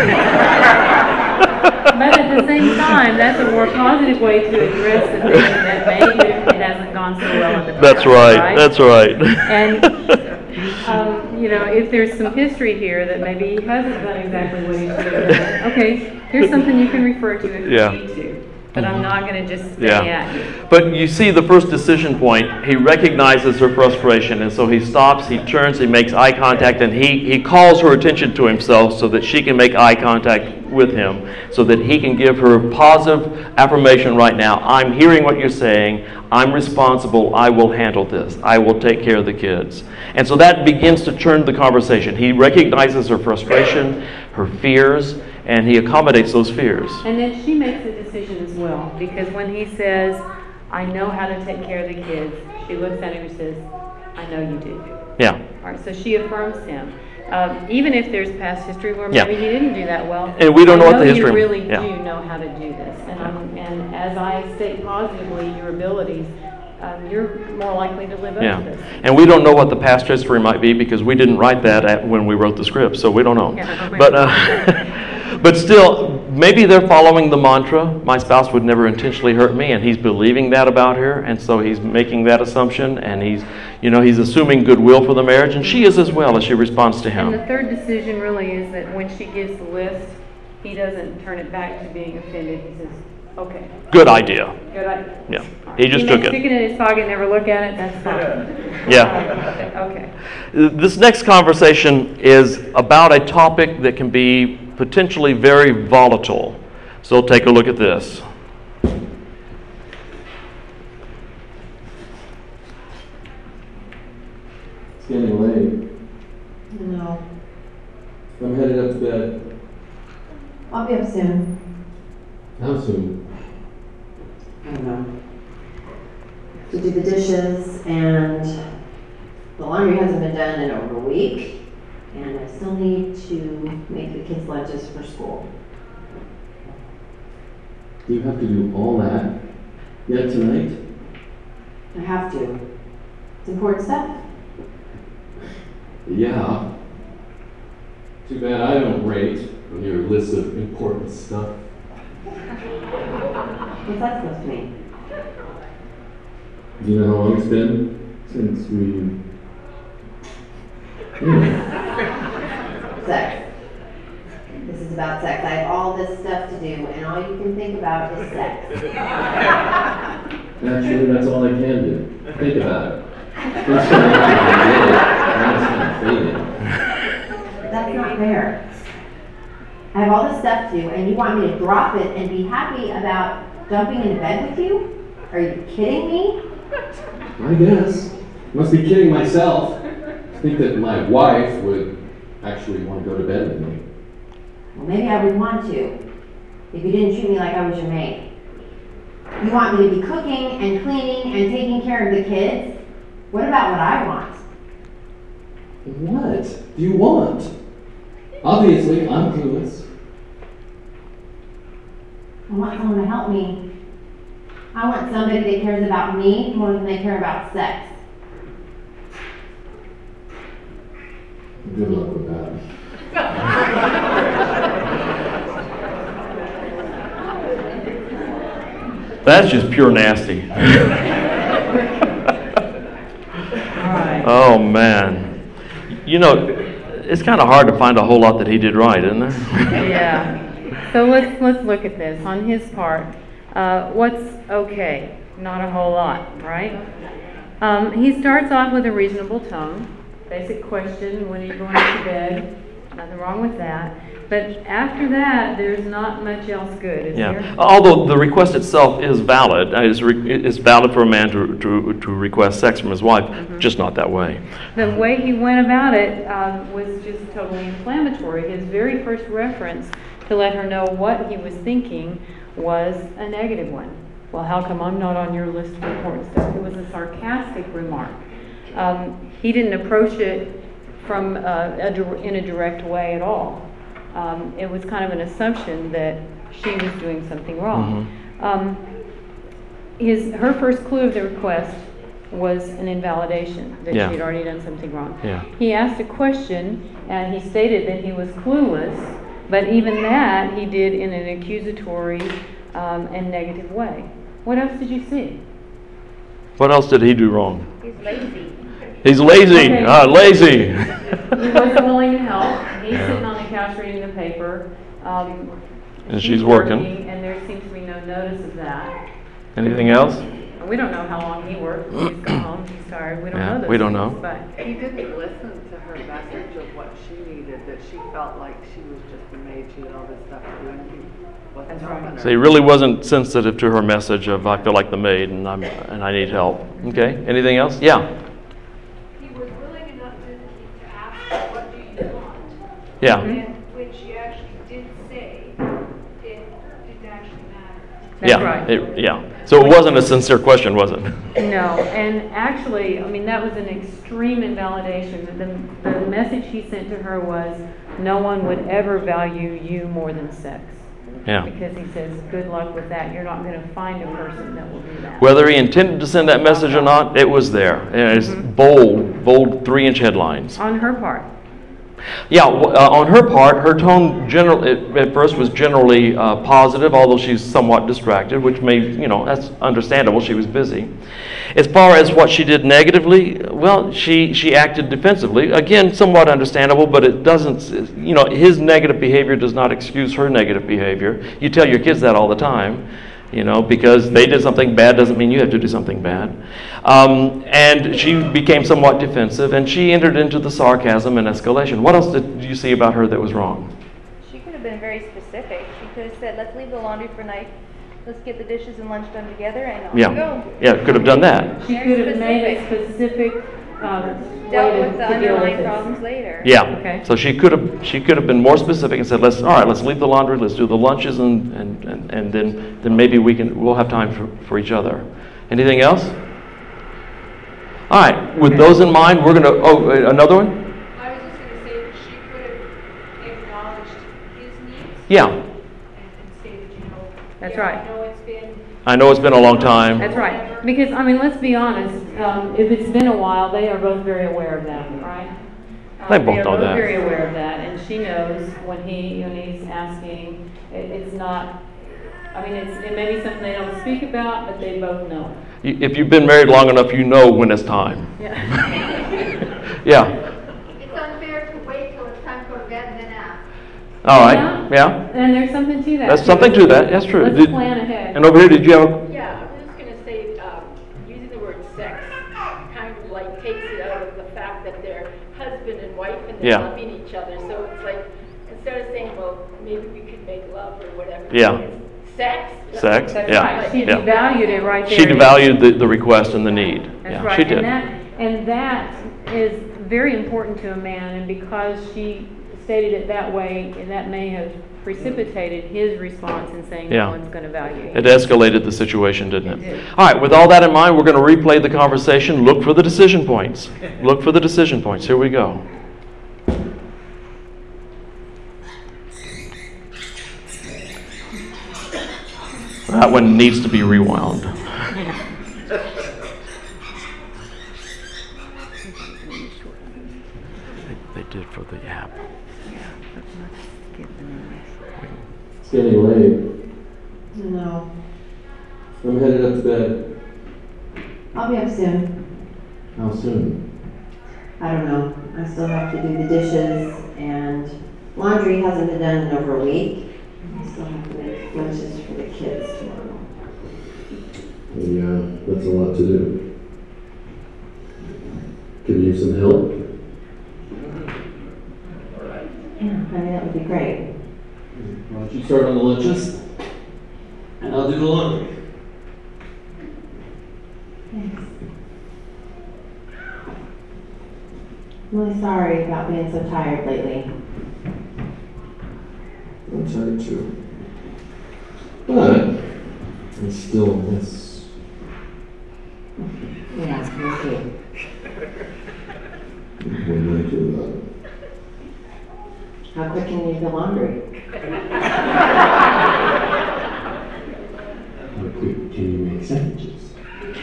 [SPEAKER 2] at the same time, that's a more positive way to address the thing that maybe it hasn't gone so well in the past.
[SPEAKER 1] That's right,
[SPEAKER 2] right?
[SPEAKER 1] that's right.
[SPEAKER 2] And, um, you know, if there's some history here that maybe he hasn't done exactly what he should have done, okay, here's something you can refer to if
[SPEAKER 1] Yeah.
[SPEAKER 2] you need to. But I'm not going to just stay
[SPEAKER 1] Yeah.
[SPEAKER 2] at you.
[SPEAKER 1] But you see the first decision point, he recognizes her frustration, and so he stops, he turns, he makes eye contact, and he, he calls her attention to himself so that she can make eye contact with him, so that he can give her positive affirmation right now. I'm hearing what you're saying. I'm responsible. I will handle this. I will take care of the kids. And so that begins to turn the conversation. He recognizes her frustration, her fears, and he accommodates those fears.
[SPEAKER 2] And then she makes a decision as well, because when he says, I know how to take care of the kids, she looks at him and says, I know you do.
[SPEAKER 1] Yeah.
[SPEAKER 2] All right, so she affirms him. Um, even if there's past history where
[SPEAKER 1] Yeah.
[SPEAKER 2] maybe he didn't do that well,
[SPEAKER 1] And we don't know
[SPEAKER 2] I
[SPEAKER 1] what the history-
[SPEAKER 2] you really
[SPEAKER 1] yeah.
[SPEAKER 2] do know how to do this. And, I'm, and as I state positively your abilities, um, you're more likely to live up
[SPEAKER 1] Yeah.
[SPEAKER 2] to this.
[SPEAKER 1] And we don't know what the past history might be because we didn't write that at, when we wrote the script, so we don't know.
[SPEAKER 2] Yeah.
[SPEAKER 1] But, uh, but still, maybe they're following the mantra, my spouse would never intentionally hurt me, and he's believing that about her, and so he's making that assumption, and he's, you know, he's assuming goodwill for the marriage, and she is as well as she responds to
[SPEAKER 2] And
[SPEAKER 1] him.
[SPEAKER 2] the third decision really is that when she gives the list, he doesn't turn it back to being offended. He says, okay.
[SPEAKER 1] Good idea.
[SPEAKER 2] Good idea.
[SPEAKER 1] Yeah, he just
[SPEAKER 2] may
[SPEAKER 1] took
[SPEAKER 2] stick
[SPEAKER 1] it.
[SPEAKER 2] it in his pocket and never look at it, that's fine.
[SPEAKER 1] Yeah.
[SPEAKER 2] Um, Okay.
[SPEAKER 1] This next conversation is about a topic that can be potentially very volatile. So take a look at this.
[SPEAKER 8] It's getting late.
[SPEAKER 7] No.
[SPEAKER 8] I'm headed up to bed.
[SPEAKER 7] I'll be up soon.
[SPEAKER 8] How soon?
[SPEAKER 7] I don't know. To do the dishes, and the laundry hasn't been done in over a week, and I still need to make the kids' lunches for school.
[SPEAKER 8] Do you have to do all that yet tonight?
[SPEAKER 7] I have to. It's important stuff.
[SPEAKER 8] Yeah. Too bad I don't rate on your list of important stuff.
[SPEAKER 7] What's that supposed to mean?
[SPEAKER 8] Do you know how long it's been since we... Anyway.
[SPEAKER 7] Sex. This is about sex. I have all this stuff to do, and all you can think about is sex.
[SPEAKER 8] Actually, that's all I can do. Think about it. First time I did it, last cleaning.
[SPEAKER 7] That's not fair. I have all this stuff to do, and you want me to drop it and be happy about jumping into bed with you? Are you kidding me?
[SPEAKER 8] I guess. Must be kidding myself. To think that my wife would actually want to go to bed with me.
[SPEAKER 7] Well, maybe I would want to, if you didn't treat me like I was your maid. You want me to be cooking and cleaning and taking care of the kids? What about what I want?
[SPEAKER 8] What do you want? Obviously, I'm clueless.
[SPEAKER 7] I want someone to help me. I want somebody that cares about me more than they care about sex.
[SPEAKER 8] Good luck with that.
[SPEAKER 1] That's just pure nasty. Oh, man. You know, it's kind of hard to find a whole lot that he did right, isn't there?
[SPEAKER 2] Yeah. So let's let's look at this on his part. Uh, what's okay? Not a whole lot, right? Um, he starts off with a reasonable tone. Basic question: when are you going to bed? Nothing wrong with that. But after that, there's not much else good, is
[SPEAKER 1] Yeah.
[SPEAKER 2] there?
[SPEAKER 1] Although the request itself is valid, uh, it's, re- it's valid for a man to, to, to request sex from his wife,
[SPEAKER 2] Mm-hmm.
[SPEAKER 1] just not that way.
[SPEAKER 2] The way he went about it um, was just totally inflammatory. His very first reference to let her know what he was thinking was a negative one. Well, how come I'm not on your list of important stuff? It was a sarcastic remark. Um, he didn't approach it from uh, a, dir- in a direct way at all. Um, it was kind of an assumption that she was doing something wrong.
[SPEAKER 1] Mm-hmm.
[SPEAKER 2] Um, his her first clue of the request was an invalidation, that
[SPEAKER 1] Yeah.
[SPEAKER 2] she had already done something wrong.
[SPEAKER 1] Yeah.
[SPEAKER 2] He asked a question, and he stated that he was clueless, but even that he did in an accusatory um, and negative way. What else did you see?
[SPEAKER 1] What else did he do wrong?
[SPEAKER 11] He's lazy.
[SPEAKER 1] He's lazy.
[SPEAKER 2] Okay.
[SPEAKER 1] Ah, lazy.
[SPEAKER 2] He wasn't willing to help. He's sitting on the couch reading the paper. Um,
[SPEAKER 1] And she's working.
[SPEAKER 2] And there seems to be no notice of that.
[SPEAKER 1] Anything else?
[SPEAKER 2] And we don't know how long he worked. He's gone home. He's tired. We don't
[SPEAKER 1] Yeah,
[SPEAKER 2] know those
[SPEAKER 1] we don't
[SPEAKER 2] things,
[SPEAKER 1] know.
[SPEAKER 2] But
[SPEAKER 3] He didn't listen to her message of what she needed, that she felt like she was just a maid, she had all this stuff to do, and he wasn't
[SPEAKER 2] That's right.
[SPEAKER 3] helping her.
[SPEAKER 1] So he really wasn't sensitive to her message of I feel like the maid and I'm and I need help. Okay. Anything else? Yeah.
[SPEAKER 10] He was willing enough to, to ask her, what do you want?
[SPEAKER 1] Yeah.
[SPEAKER 10] And when she actually did say, it didn't actually matter.
[SPEAKER 2] that's
[SPEAKER 1] yeah.
[SPEAKER 2] right.
[SPEAKER 1] It- yeah. So it wasn't a sincere question, was it?
[SPEAKER 2] No, and actually, I mean, that was an extreme invalidation. The, the message he sent to her was, no one would ever value you more than sex.
[SPEAKER 1] Yeah.
[SPEAKER 2] Because he says, good luck with that. You're not going to find a person that will do that.
[SPEAKER 1] Whether he intended to send that message or not, it was there. And it's bold, bold three-inch headlines.
[SPEAKER 2] On her part.
[SPEAKER 1] Yeah, w- uh, on her part, her tone general, at, at first was generally uh, positive, although she's somewhat distracted, which may, you know, that's understandable. She was busy. As far as what she did negatively, well, she, she acted defensively. Again, somewhat understandable, but it doesn't, you know, his negative behavior does not excuse her negative behavior. You tell your kids that all the time. You know, because they did something bad doesn't mean you have to do something bad. Um, and she became somewhat defensive, and she entered into the sarcasm and escalation. What else did you see about her that was wrong?
[SPEAKER 11] She could have been very specific. She could have said, let's leave the laundry for night. Let's get the dishes and lunch done together, and on we
[SPEAKER 1] Yeah,
[SPEAKER 11] go.
[SPEAKER 1] yeah, could have done that.
[SPEAKER 2] She
[SPEAKER 11] Very
[SPEAKER 2] could have made a
[SPEAKER 11] specific.
[SPEAKER 2] specific um,
[SPEAKER 11] Dealt
[SPEAKER 2] way
[SPEAKER 11] with
[SPEAKER 2] to,
[SPEAKER 11] the
[SPEAKER 2] to deal with
[SPEAKER 11] underlying
[SPEAKER 2] this.
[SPEAKER 11] problems later.
[SPEAKER 1] Yeah.
[SPEAKER 2] Okay.
[SPEAKER 1] So she could have she could have been more specific and said, "Let's all right, let's leave the laundry, let's do the lunches, and and, and, and then then maybe we can we'll have time for, for each other." Anything else? All right. With
[SPEAKER 2] Okay.
[SPEAKER 1] those in mind, we're gonna. Oh, uh, another one.
[SPEAKER 10] I was just gonna say that she could have acknowledged his needs
[SPEAKER 1] Yeah.
[SPEAKER 10] and, and stated, you know,
[SPEAKER 2] That's
[SPEAKER 10] yeah,
[SPEAKER 2] right.
[SPEAKER 10] I know it's been,
[SPEAKER 1] I know it's been a long time.
[SPEAKER 2] That's right. Because, I mean, let's be honest, um, if it's been a while, they are both very aware of that, right? Uh,
[SPEAKER 1] They both
[SPEAKER 2] are
[SPEAKER 1] know
[SPEAKER 2] both
[SPEAKER 1] that.
[SPEAKER 2] very aware of that, and she knows when he, when he's asking, it, it's not, I mean, it's, it may be something they don't speak about, but they both know.
[SPEAKER 1] You- If you've been married long enough, you know when it's time.
[SPEAKER 2] Yeah.
[SPEAKER 1] Yeah.
[SPEAKER 10] it's unfair to wait till it's time to go to bed and then ask.
[SPEAKER 1] All right. Yeah.
[SPEAKER 2] And there's something to that.
[SPEAKER 1] That's
[SPEAKER 2] too.
[SPEAKER 1] something to that. That's true.
[SPEAKER 2] Let's
[SPEAKER 1] Did-
[SPEAKER 2] plan ahead.
[SPEAKER 1] And over here, did you have? A,
[SPEAKER 13] Yeah, I was just gonna say, um, using the word sex kind of like takes it out of the fact that their husband and
[SPEAKER 1] Yeah.
[SPEAKER 13] loving each other. So it's like, instead of saying, well, maybe we could make love or whatever.
[SPEAKER 1] Yeah.
[SPEAKER 13] It's sex.
[SPEAKER 1] Sex,
[SPEAKER 2] That's
[SPEAKER 1] yeah.
[SPEAKER 2] right. She
[SPEAKER 1] yeah.
[SPEAKER 2] devalued it right there.
[SPEAKER 1] She devalued the, the request and the need.
[SPEAKER 2] That's
[SPEAKER 1] yeah,
[SPEAKER 2] right.
[SPEAKER 1] she did.
[SPEAKER 2] And that, and that is very important to a man, and because she stated it that way, and that may have precipitated his response in saying
[SPEAKER 1] Yeah.
[SPEAKER 2] no one's going to value you.
[SPEAKER 1] It escalated the situation, didn't it?
[SPEAKER 2] It did.
[SPEAKER 1] All right, with all that in mind, we're going to replay the conversation. Look for the decision points. Look for the decision points. Here we go. That one needs to be rewound. They, they did for the app.
[SPEAKER 8] It's getting late.
[SPEAKER 7] No,
[SPEAKER 8] I'm headed up to bed.
[SPEAKER 7] I'll be up soon.
[SPEAKER 8] How soon?
[SPEAKER 7] I don't know. I still have to do the dishes, and laundry hasn't been done in over a week. I still have to make lunches for the kids tomorrow.
[SPEAKER 8] Yeah, that's a lot to do. Could you use some help?
[SPEAKER 7] Yeah, I mean, that would be great.
[SPEAKER 8] Why don't you start on the lunches, and I'll do the laundry.
[SPEAKER 7] Thanks. I'm really sorry about being so tired lately.
[SPEAKER 8] I'm tired too. But I still miss.
[SPEAKER 7] Yeah, me too.
[SPEAKER 8] What do I do about it?
[SPEAKER 7] How quick can you do the laundry?
[SPEAKER 8] How quick can you make sandwiches?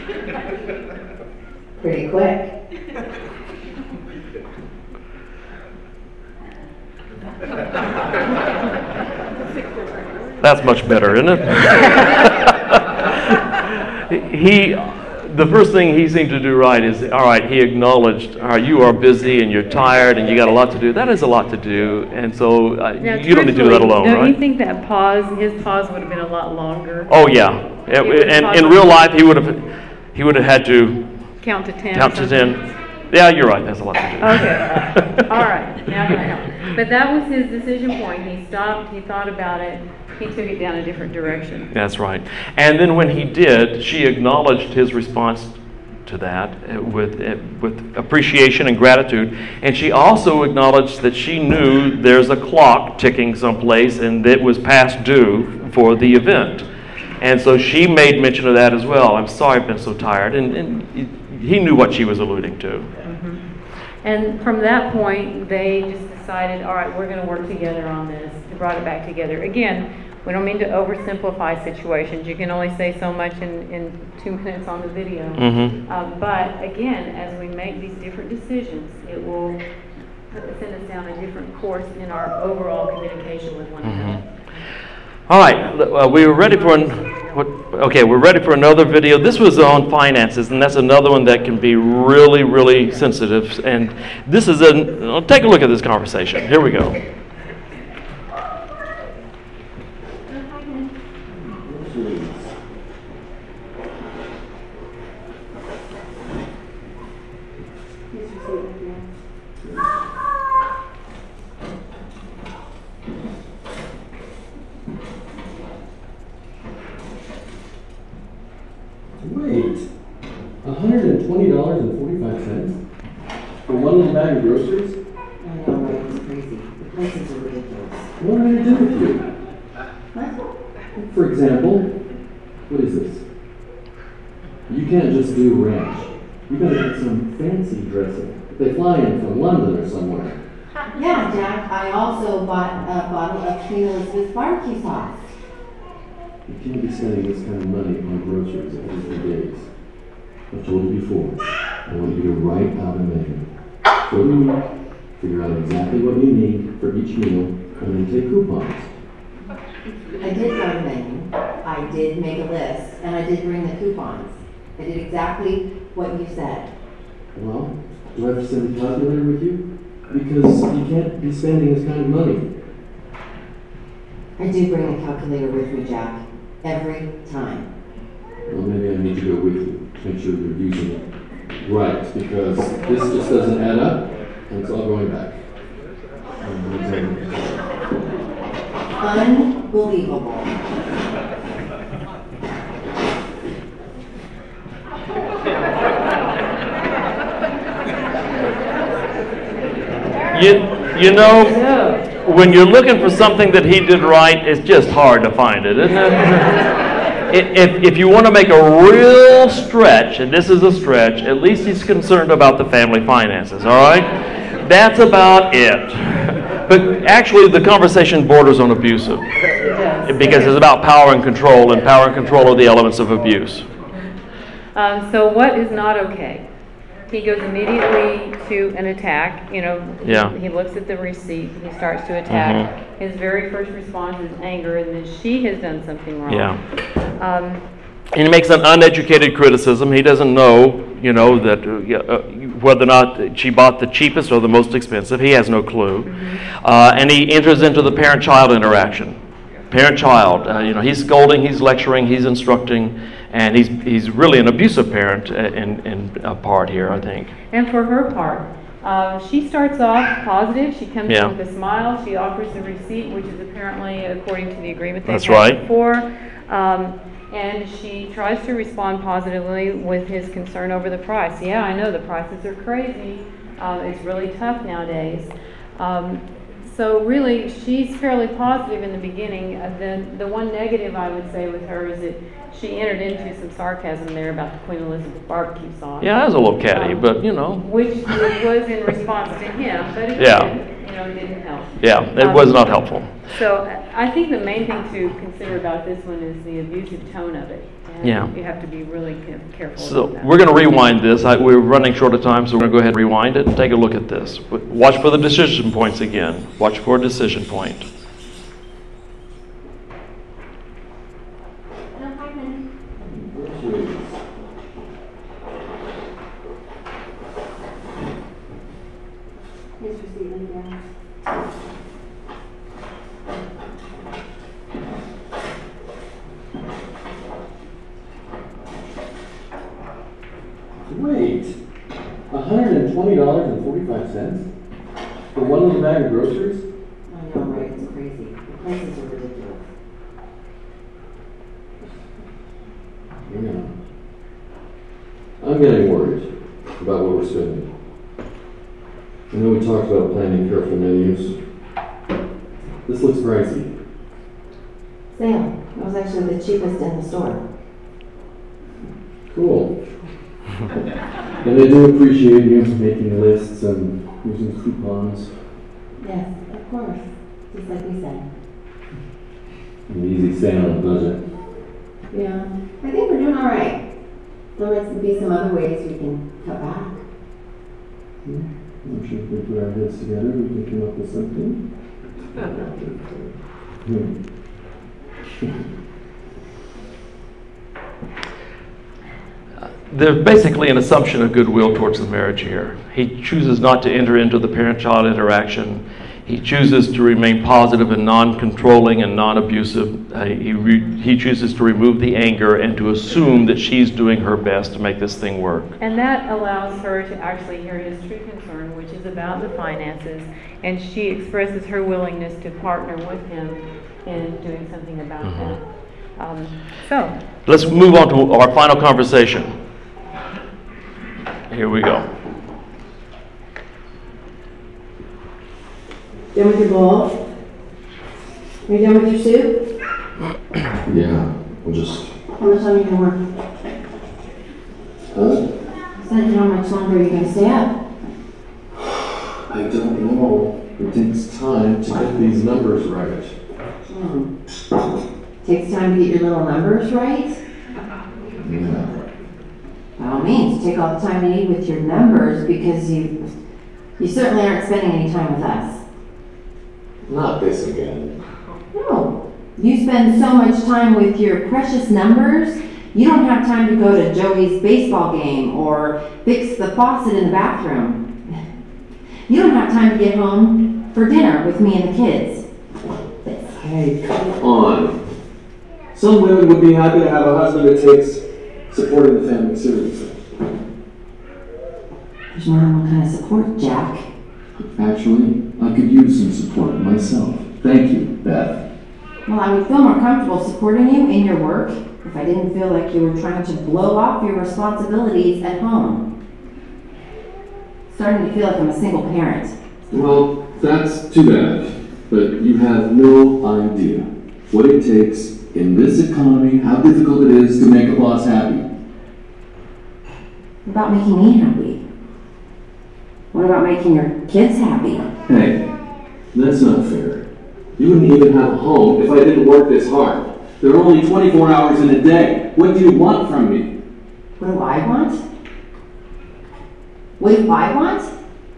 [SPEAKER 7] Pretty quick.
[SPEAKER 1] That's much better, isn't it? he, the first thing he seemed to do right is, all right, he acknowledged, all right, you are busy and you're tired and you got a lot to do. That is a lot to do, and so uh,
[SPEAKER 2] Now,
[SPEAKER 1] you don't need to do that
[SPEAKER 2] truthfully,
[SPEAKER 1] alone,
[SPEAKER 2] don't
[SPEAKER 1] right?
[SPEAKER 2] you think that pause, his pause would have been a lot longer?
[SPEAKER 1] Oh yeah,
[SPEAKER 2] He would have
[SPEAKER 1] and
[SPEAKER 2] paused
[SPEAKER 1] in
[SPEAKER 2] on-
[SPEAKER 1] real life, he would have, he would have had to
[SPEAKER 2] Count to ten. or
[SPEAKER 1] count to
[SPEAKER 2] something?
[SPEAKER 1] ten. Yeah, you're right. That's a lot to do.
[SPEAKER 2] Okay, all right, now I know. But that was his decision point. He stopped, he thought about it, he took it down a different direction.
[SPEAKER 1] That's right. And then when he did, she acknowledged his response to that uh, with uh, with appreciation and gratitude. And she also acknowledged that she knew there's a clock ticking someplace and that was past due for the event. And so she made mention of that as well. I'm sorry I've been so tired. And, and he knew what she was alluding to.
[SPEAKER 2] Mhm. And from that point, they just decided, all right, we're going to work together on this. They brought it back together. Again, we don't mean to oversimplify situations. You can only say so much in, in two minutes on the video.
[SPEAKER 1] Mm-hmm.
[SPEAKER 2] Uh, but again, as we make these different decisions, it will send us down a different course in our overall communication with one another.
[SPEAKER 1] Mm-hmm. All right, uh, we were ready for an, what, okay, we're ready for another video. This was on finances, and that's another one that can be really, really sensitive. And this is a, take a look at this conversation. Here we go.
[SPEAKER 8] Wait, one hundred twenty dollars and forty-five cents for one little bag of groceries?
[SPEAKER 7] I know, right? It's crazy. The prices are ridiculous.
[SPEAKER 8] What did I do with you?
[SPEAKER 7] What?
[SPEAKER 8] For example, what is this? You can't just do ranch. You gotta get some fancy dressing. They fly in from London or somewhere.
[SPEAKER 7] Yeah, Jack, I also bought a bottle of Queen Elizabeth barbecue sauce.
[SPEAKER 8] You can't be spending this kind of money on groceries every few days. I've told you before, I want you to write out a menu for the week, figure out exactly what you need for each meal, and then take coupons.
[SPEAKER 7] I did write a menu, I did make a list, and I did bring the coupons. I did exactly what you said.
[SPEAKER 8] Well, do I have to send a calculator with you? Because you can't be spending this kind of money.
[SPEAKER 7] I do bring a calculator with me, Jack, every time.
[SPEAKER 8] Well, maybe I need to go with you, to make sure you're using it right, because this just doesn't add up, and it's all going back.
[SPEAKER 7] unbelievable.
[SPEAKER 1] You, you know, when you're looking for something that he did right, it's just hard to find it, isn't it? If, if you want to make a real stretch, and this is a stretch, at least he's concerned about the family finances, all right? That's about it. But actually, the conversation borders on abusive, because it's about power and control, and power and control are the elements of abuse.
[SPEAKER 2] Um, so what is not okay? He goes immediately to an attack. You know, he,
[SPEAKER 1] Yeah.
[SPEAKER 2] he looks at the receipt. He starts to attack.
[SPEAKER 1] Mhm.
[SPEAKER 2] His very first response is anger, and then she has done something wrong.
[SPEAKER 1] Yeah.
[SPEAKER 2] Um,
[SPEAKER 1] And he makes an uneducated criticism. He doesn't know, you know, that uh, yeah, uh, whether or not she bought the cheapest or the most expensive. He has no clue.
[SPEAKER 2] Mm-hmm.
[SPEAKER 1] Uh, and he enters into the parent-child interaction. Parent-child, uh, you know, he's scolding, he's lecturing, he's instructing, and he's he's really an abusive parent in in a part here, I think.
[SPEAKER 2] And for her part, uh, she starts off positive. She comes
[SPEAKER 1] Yeah.
[SPEAKER 2] in with a smile. She offers the receipt, which is apparently according to the agreement they've
[SPEAKER 1] That's
[SPEAKER 2] had
[SPEAKER 1] right.
[SPEAKER 2] before. Um, and she tries to respond positively with his concern over the price. Yeah, I know the prices are crazy. Uh, it's really tough nowadays. Um, so really, she's fairly positive in the beginning. Uh, the the one negative I would say with her is that she entered into some sarcasm there about the Queen Elizabeth barbecue sauce.
[SPEAKER 1] Yeah, that was a little catty,
[SPEAKER 2] Um,
[SPEAKER 1] but you know.
[SPEAKER 2] Which was in response to him, but again,
[SPEAKER 1] Yeah.
[SPEAKER 2] you know, it didn't help.
[SPEAKER 1] Yeah, it
[SPEAKER 2] Um,
[SPEAKER 1] was not helpful.
[SPEAKER 2] So I think the main thing to consider about this one is the abusive tone of it. And
[SPEAKER 1] Yeah.
[SPEAKER 2] you have to be really ca- careful
[SPEAKER 1] So
[SPEAKER 2] about that.
[SPEAKER 1] we're going to rewind this. I, we're running short of time, so we're going to go ahead and rewind it and take a look at this. But watch for the decision points again. Watch for a decision point.
[SPEAKER 8] Wait, one hundred twenty dollars and forty-five cents for one little bag of groceries?
[SPEAKER 12] I know, right? It's crazy. The prices are ridiculous.
[SPEAKER 8] Yeah. I'm getting worried about what we're spending. I know we talked about planning careful menus. This looks pricey.
[SPEAKER 12] Sale. It was actually the cheapest in the store.
[SPEAKER 8] Cool. And I do appreciate you making lists and using coupons.
[SPEAKER 12] Yes, of course. Just like we said.
[SPEAKER 8] An easy sale on a budget.
[SPEAKER 12] Yeah. I think we're doing all right. There might be some other ways we can cut back.
[SPEAKER 8] I'm sure if we put our heads together, we can come up with something. Hmm.
[SPEAKER 1] There's basically an assumption of goodwill towards the marriage here. He chooses not to enter into the parent-child interaction. He chooses to remain positive and non-controlling and non-abusive. Uh, he, re- he chooses to remove the anger and to assume that she's doing her best to make this thing work.
[SPEAKER 2] And that allows her to actually hear his true concern, which is about the finances, and she expresses her willingness to partner with him in doing something about
[SPEAKER 1] Mhm.
[SPEAKER 2] that. Um, so,
[SPEAKER 1] Let's move on to our final conversation. Here we go.
[SPEAKER 12] Done with your bowl? Are you done with your soup?
[SPEAKER 8] Yeah, we'll just.
[SPEAKER 12] How much longer are you gonna work?
[SPEAKER 8] Huh?
[SPEAKER 12] I said, how much longer are you gonna stay up?
[SPEAKER 8] I don't know. It takes time to get these numbers right.
[SPEAKER 12] Hmm. Takes time to get your little numbers right?
[SPEAKER 8] Yeah.
[SPEAKER 12] By all means, take all the time you need with your numbers because you, you certainly aren't spending any time with us.
[SPEAKER 8] Not this again.
[SPEAKER 12] No. You spend so much time with your precious numbers, you don't have time to go to Joey's baseball game or fix the faucet in the bathroom. You don't have time to get home for dinner with me and the kids.
[SPEAKER 8] Hey, come on. Some women would be happy to have a husband that takes supporting the family seriously.
[SPEAKER 12] There's more than one kind of support, Jack.
[SPEAKER 8] Actually, I could use some support myself. Thank you, Beth.
[SPEAKER 12] Well, I would feel more comfortable supporting you in your work if I didn't feel like you were trying to blow off your responsibilities at home. Starting to feel like I'm a single parent.
[SPEAKER 8] Well, that's too bad. But you have no idea what it takes in this economy, how difficult it is to make a boss happy.
[SPEAKER 12] What about making me happy? What about making your kids happy?
[SPEAKER 8] Hey, that's not fair. You wouldn't even have a home if I didn't work this hard. There are only twenty-four hours in a day. What do you want from me?
[SPEAKER 12] What do I want? What do I want?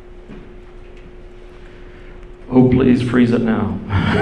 [SPEAKER 1] Oh, please freeze it now.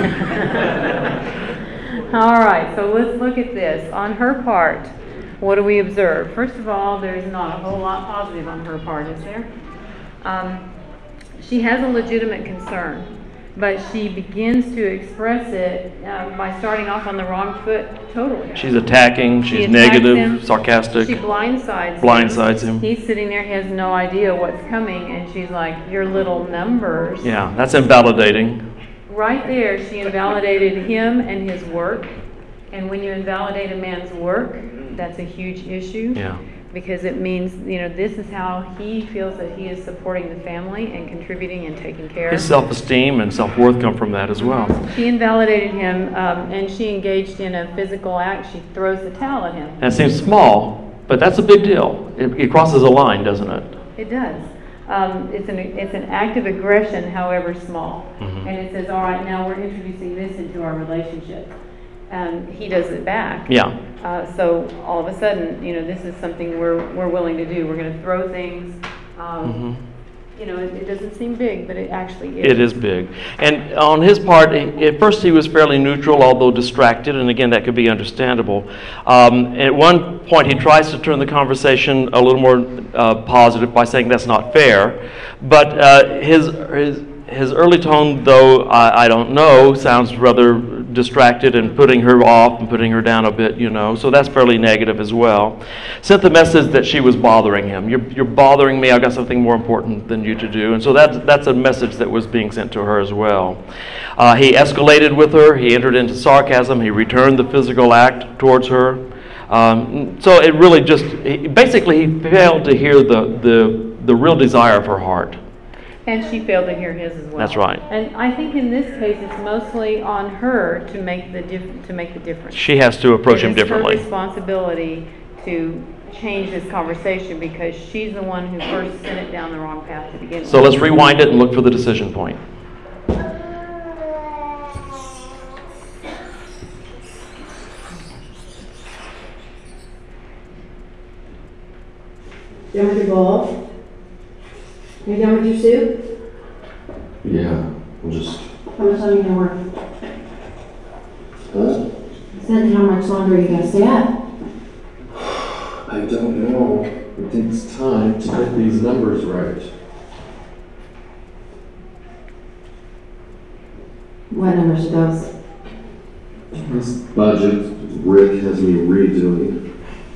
[SPEAKER 2] All right, so let's look at this. On her part, what do we observe? First of all, there's not a whole lot positive on her part, is there? Um, she has a legitimate concern, but she begins to express it uh, by starting off on the wrong foot totally.
[SPEAKER 1] She's attacking,
[SPEAKER 2] She
[SPEAKER 1] she's
[SPEAKER 2] attacks
[SPEAKER 1] negative,
[SPEAKER 2] him.
[SPEAKER 1] sarcastic.
[SPEAKER 2] She blindsides
[SPEAKER 1] blindsides him.
[SPEAKER 2] He's sitting there, he has no idea what's coming, and she's like, your little numbers.
[SPEAKER 1] Yeah, that's invalidating.
[SPEAKER 2] Right there, she invalidated him and his work. And when you invalidate a man's work, that's a huge issue.
[SPEAKER 1] Yeah.
[SPEAKER 2] Because it means, you know, this is how he feels that he is supporting the family and contributing and taking care.
[SPEAKER 1] His self-esteem and self-worth come from that as well.
[SPEAKER 2] She invalidated him, um, and she engaged in a physical act. She throws the towel at him.
[SPEAKER 1] And it seems small, but that's a big deal. It, it crosses a line, doesn't it?
[SPEAKER 2] It does. Um, it's an it's an act of aggression, however small.
[SPEAKER 1] Mm-hmm.
[SPEAKER 2] And it says, all right, now we're introducing this into our relationship. And he does it back.
[SPEAKER 1] Yeah.
[SPEAKER 2] Uh, so all of a sudden, you know, this is something we're we're willing to do. We're going to throw things. Um,
[SPEAKER 1] Mm-hmm.
[SPEAKER 2] You know, it, it doesn't seem big, but it actually is.
[SPEAKER 1] It is big. And on his part, he- at first he was fairly neutral, although distracted, and again, that could be understandable. Um, at one point, he tries to turn the conversation a little more uh, positive by saying that's not fair. But uh, his, his, his early tone, though, I, I don't know, sounds rather distracted and putting her off and putting her down a bit, you know, so that's fairly negative as well. Sent the message that she was bothering him. You're, you're bothering me, I've got something more important than you to do. And so that's, that's a message that was being sent to her as well. Uh, he escalated with her, he entered into sarcasm, he returned the physical act towards her. Um, so it really just, he, basically he failed to hear the, the, the real desire of her heart.
[SPEAKER 2] And she failed to hear his as well.
[SPEAKER 1] That's right.
[SPEAKER 2] And I think in this case, it's mostly on her to make the dif- to make the difference.
[SPEAKER 1] She has to approach him
[SPEAKER 2] It is
[SPEAKER 1] differently.
[SPEAKER 2] her responsibility to change this conversation because she's the one who first sent it down the wrong path to begin with.
[SPEAKER 1] So let's rewind it and look for the decision point.
[SPEAKER 12] Done with your bowl? You done with your soup?
[SPEAKER 8] Yeah, we'll just.
[SPEAKER 12] How much longer are you gonna work?
[SPEAKER 8] Huh?
[SPEAKER 12] I said, how much longer are you gonna stay up?
[SPEAKER 8] I don't know. It takes time to get these numbers right.
[SPEAKER 12] What numbers are those?
[SPEAKER 8] This budget, Rick has me redoing.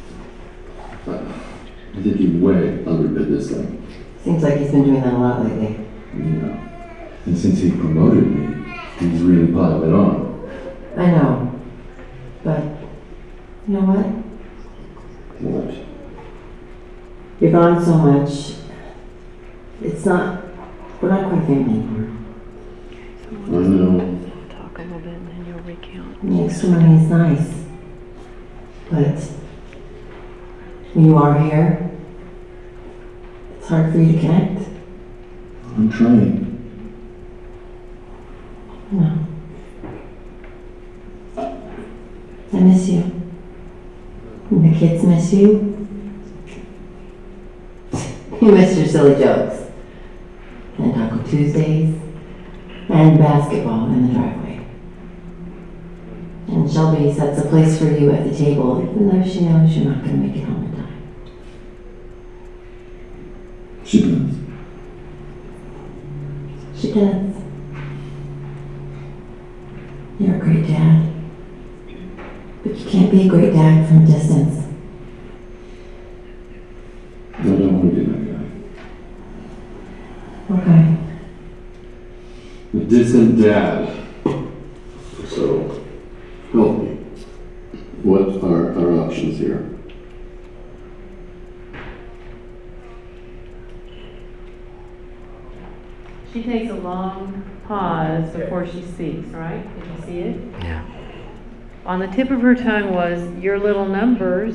[SPEAKER 8] I think he way underbid this thing.
[SPEAKER 12] Seems like he's been doing that a lot lately.
[SPEAKER 8] Yeah. And since he promoted me, he's really piled it on.
[SPEAKER 12] I know. But, you know what?
[SPEAKER 8] What?
[SPEAKER 12] You're gone so much. It's not, we're not quite family anymore.
[SPEAKER 8] I know.
[SPEAKER 2] Talk a little bit and then you'll recount.
[SPEAKER 12] The extra money is nice. But, when you are here, it's hard for you to connect.
[SPEAKER 8] I'm trying.
[SPEAKER 12] No. I miss you. And the kids miss you. You miss your silly jokes. And Taco Tuesdays. And basketball in the driveway. And Shelby sets a place for you at the table, even though she knows you're not going to make it home in time.
[SPEAKER 8] She does.
[SPEAKER 12] She does. You're a great dad. But you can't be a great dad from a distance.
[SPEAKER 8] I don't want to be that guy.
[SPEAKER 12] Okay.
[SPEAKER 8] A distant dad. So, Help me. What are our options here?
[SPEAKER 2] She takes a long pause before she speaks, right? Did you see it?
[SPEAKER 1] Yeah.
[SPEAKER 2] On the tip of her tongue was your little numbers.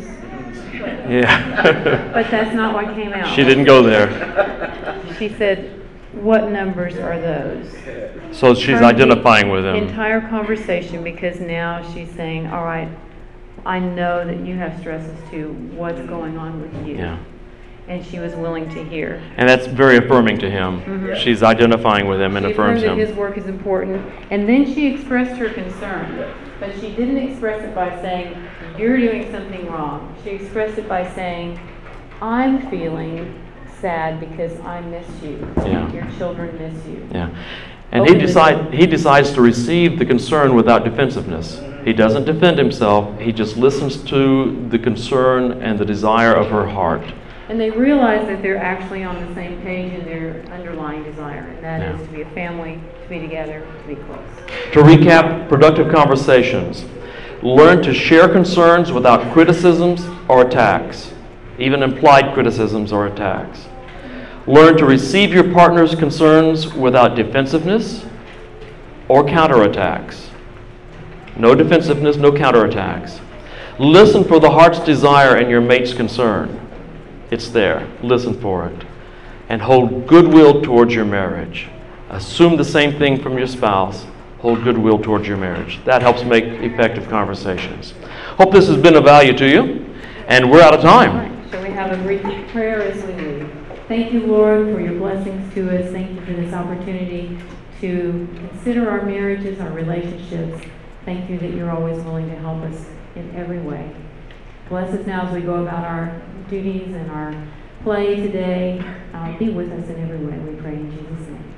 [SPEAKER 1] Yeah.
[SPEAKER 2] But that's not what came out.
[SPEAKER 1] She didn't go there.
[SPEAKER 2] She said, what numbers are those?
[SPEAKER 1] So she's
[SPEAKER 2] Turned
[SPEAKER 1] identifying with
[SPEAKER 2] the
[SPEAKER 1] him.
[SPEAKER 2] entire conversation, because now she's saying, all right, I know that you have stresses too. What's going on with you?
[SPEAKER 1] Yeah.
[SPEAKER 2] And she was willing to hear.
[SPEAKER 1] And that's very affirming to him.
[SPEAKER 2] Mhm.
[SPEAKER 1] She's identifying with him and
[SPEAKER 2] She
[SPEAKER 1] affirms
[SPEAKER 2] affirmed that
[SPEAKER 1] him.
[SPEAKER 2] his work is important, and then she expressed her concern, but she didn't express it by saying, you're doing something wrong. She expressed it by saying, I'm feeling sad because I miss you.
[SPEAKER 1] Yeah.
[SPEAKER 2] Your children miss you.
[SPEAKER 1] Yeah. And he
[SPEAKER 2] Open the
[SPEAKER 1] decide
[SPEAKER 2] door.
[SPEAKER 1] he decides to receive the concern without defensiveness. He doesn't defend himself. He just listens to the concern and the desire of her heart.
[SPEAKER 2] And they realize that they're actually on the same page in their underlying desire, and that
[SPEAKER 1] Yeah.
[SPEAKER 2] is to be a family, to be together, to be close.
[SPEAKER 1] To recap, productive conversations. Learn to share concerns without criticisms or attacks, even implied criticisms or attacks. Learn to receive your partner's concerns without defensiveness or counterattacks. No defensiveness, no counterattacks. Listen for the heart's desire and your mate's concern. It's there. Listen for it. And hold goodwill towards your marriage. Assume the same thing from your spouse. Hold goodwill towards your marriage. That helps make effective conversations. Hope this has been of value to you. And we're out of time.
[SPEAKER 2] Shall we have a brief prayer as we leave? Thank you, Lord, for your blessings to us. Thank you for this opportunity to consider our marriages, our relationships. Thank you that you're always willing to help us in every way. Bless us now as we go about our duties and our play today. Uh, be with us in every way, we pray in Jesus' name.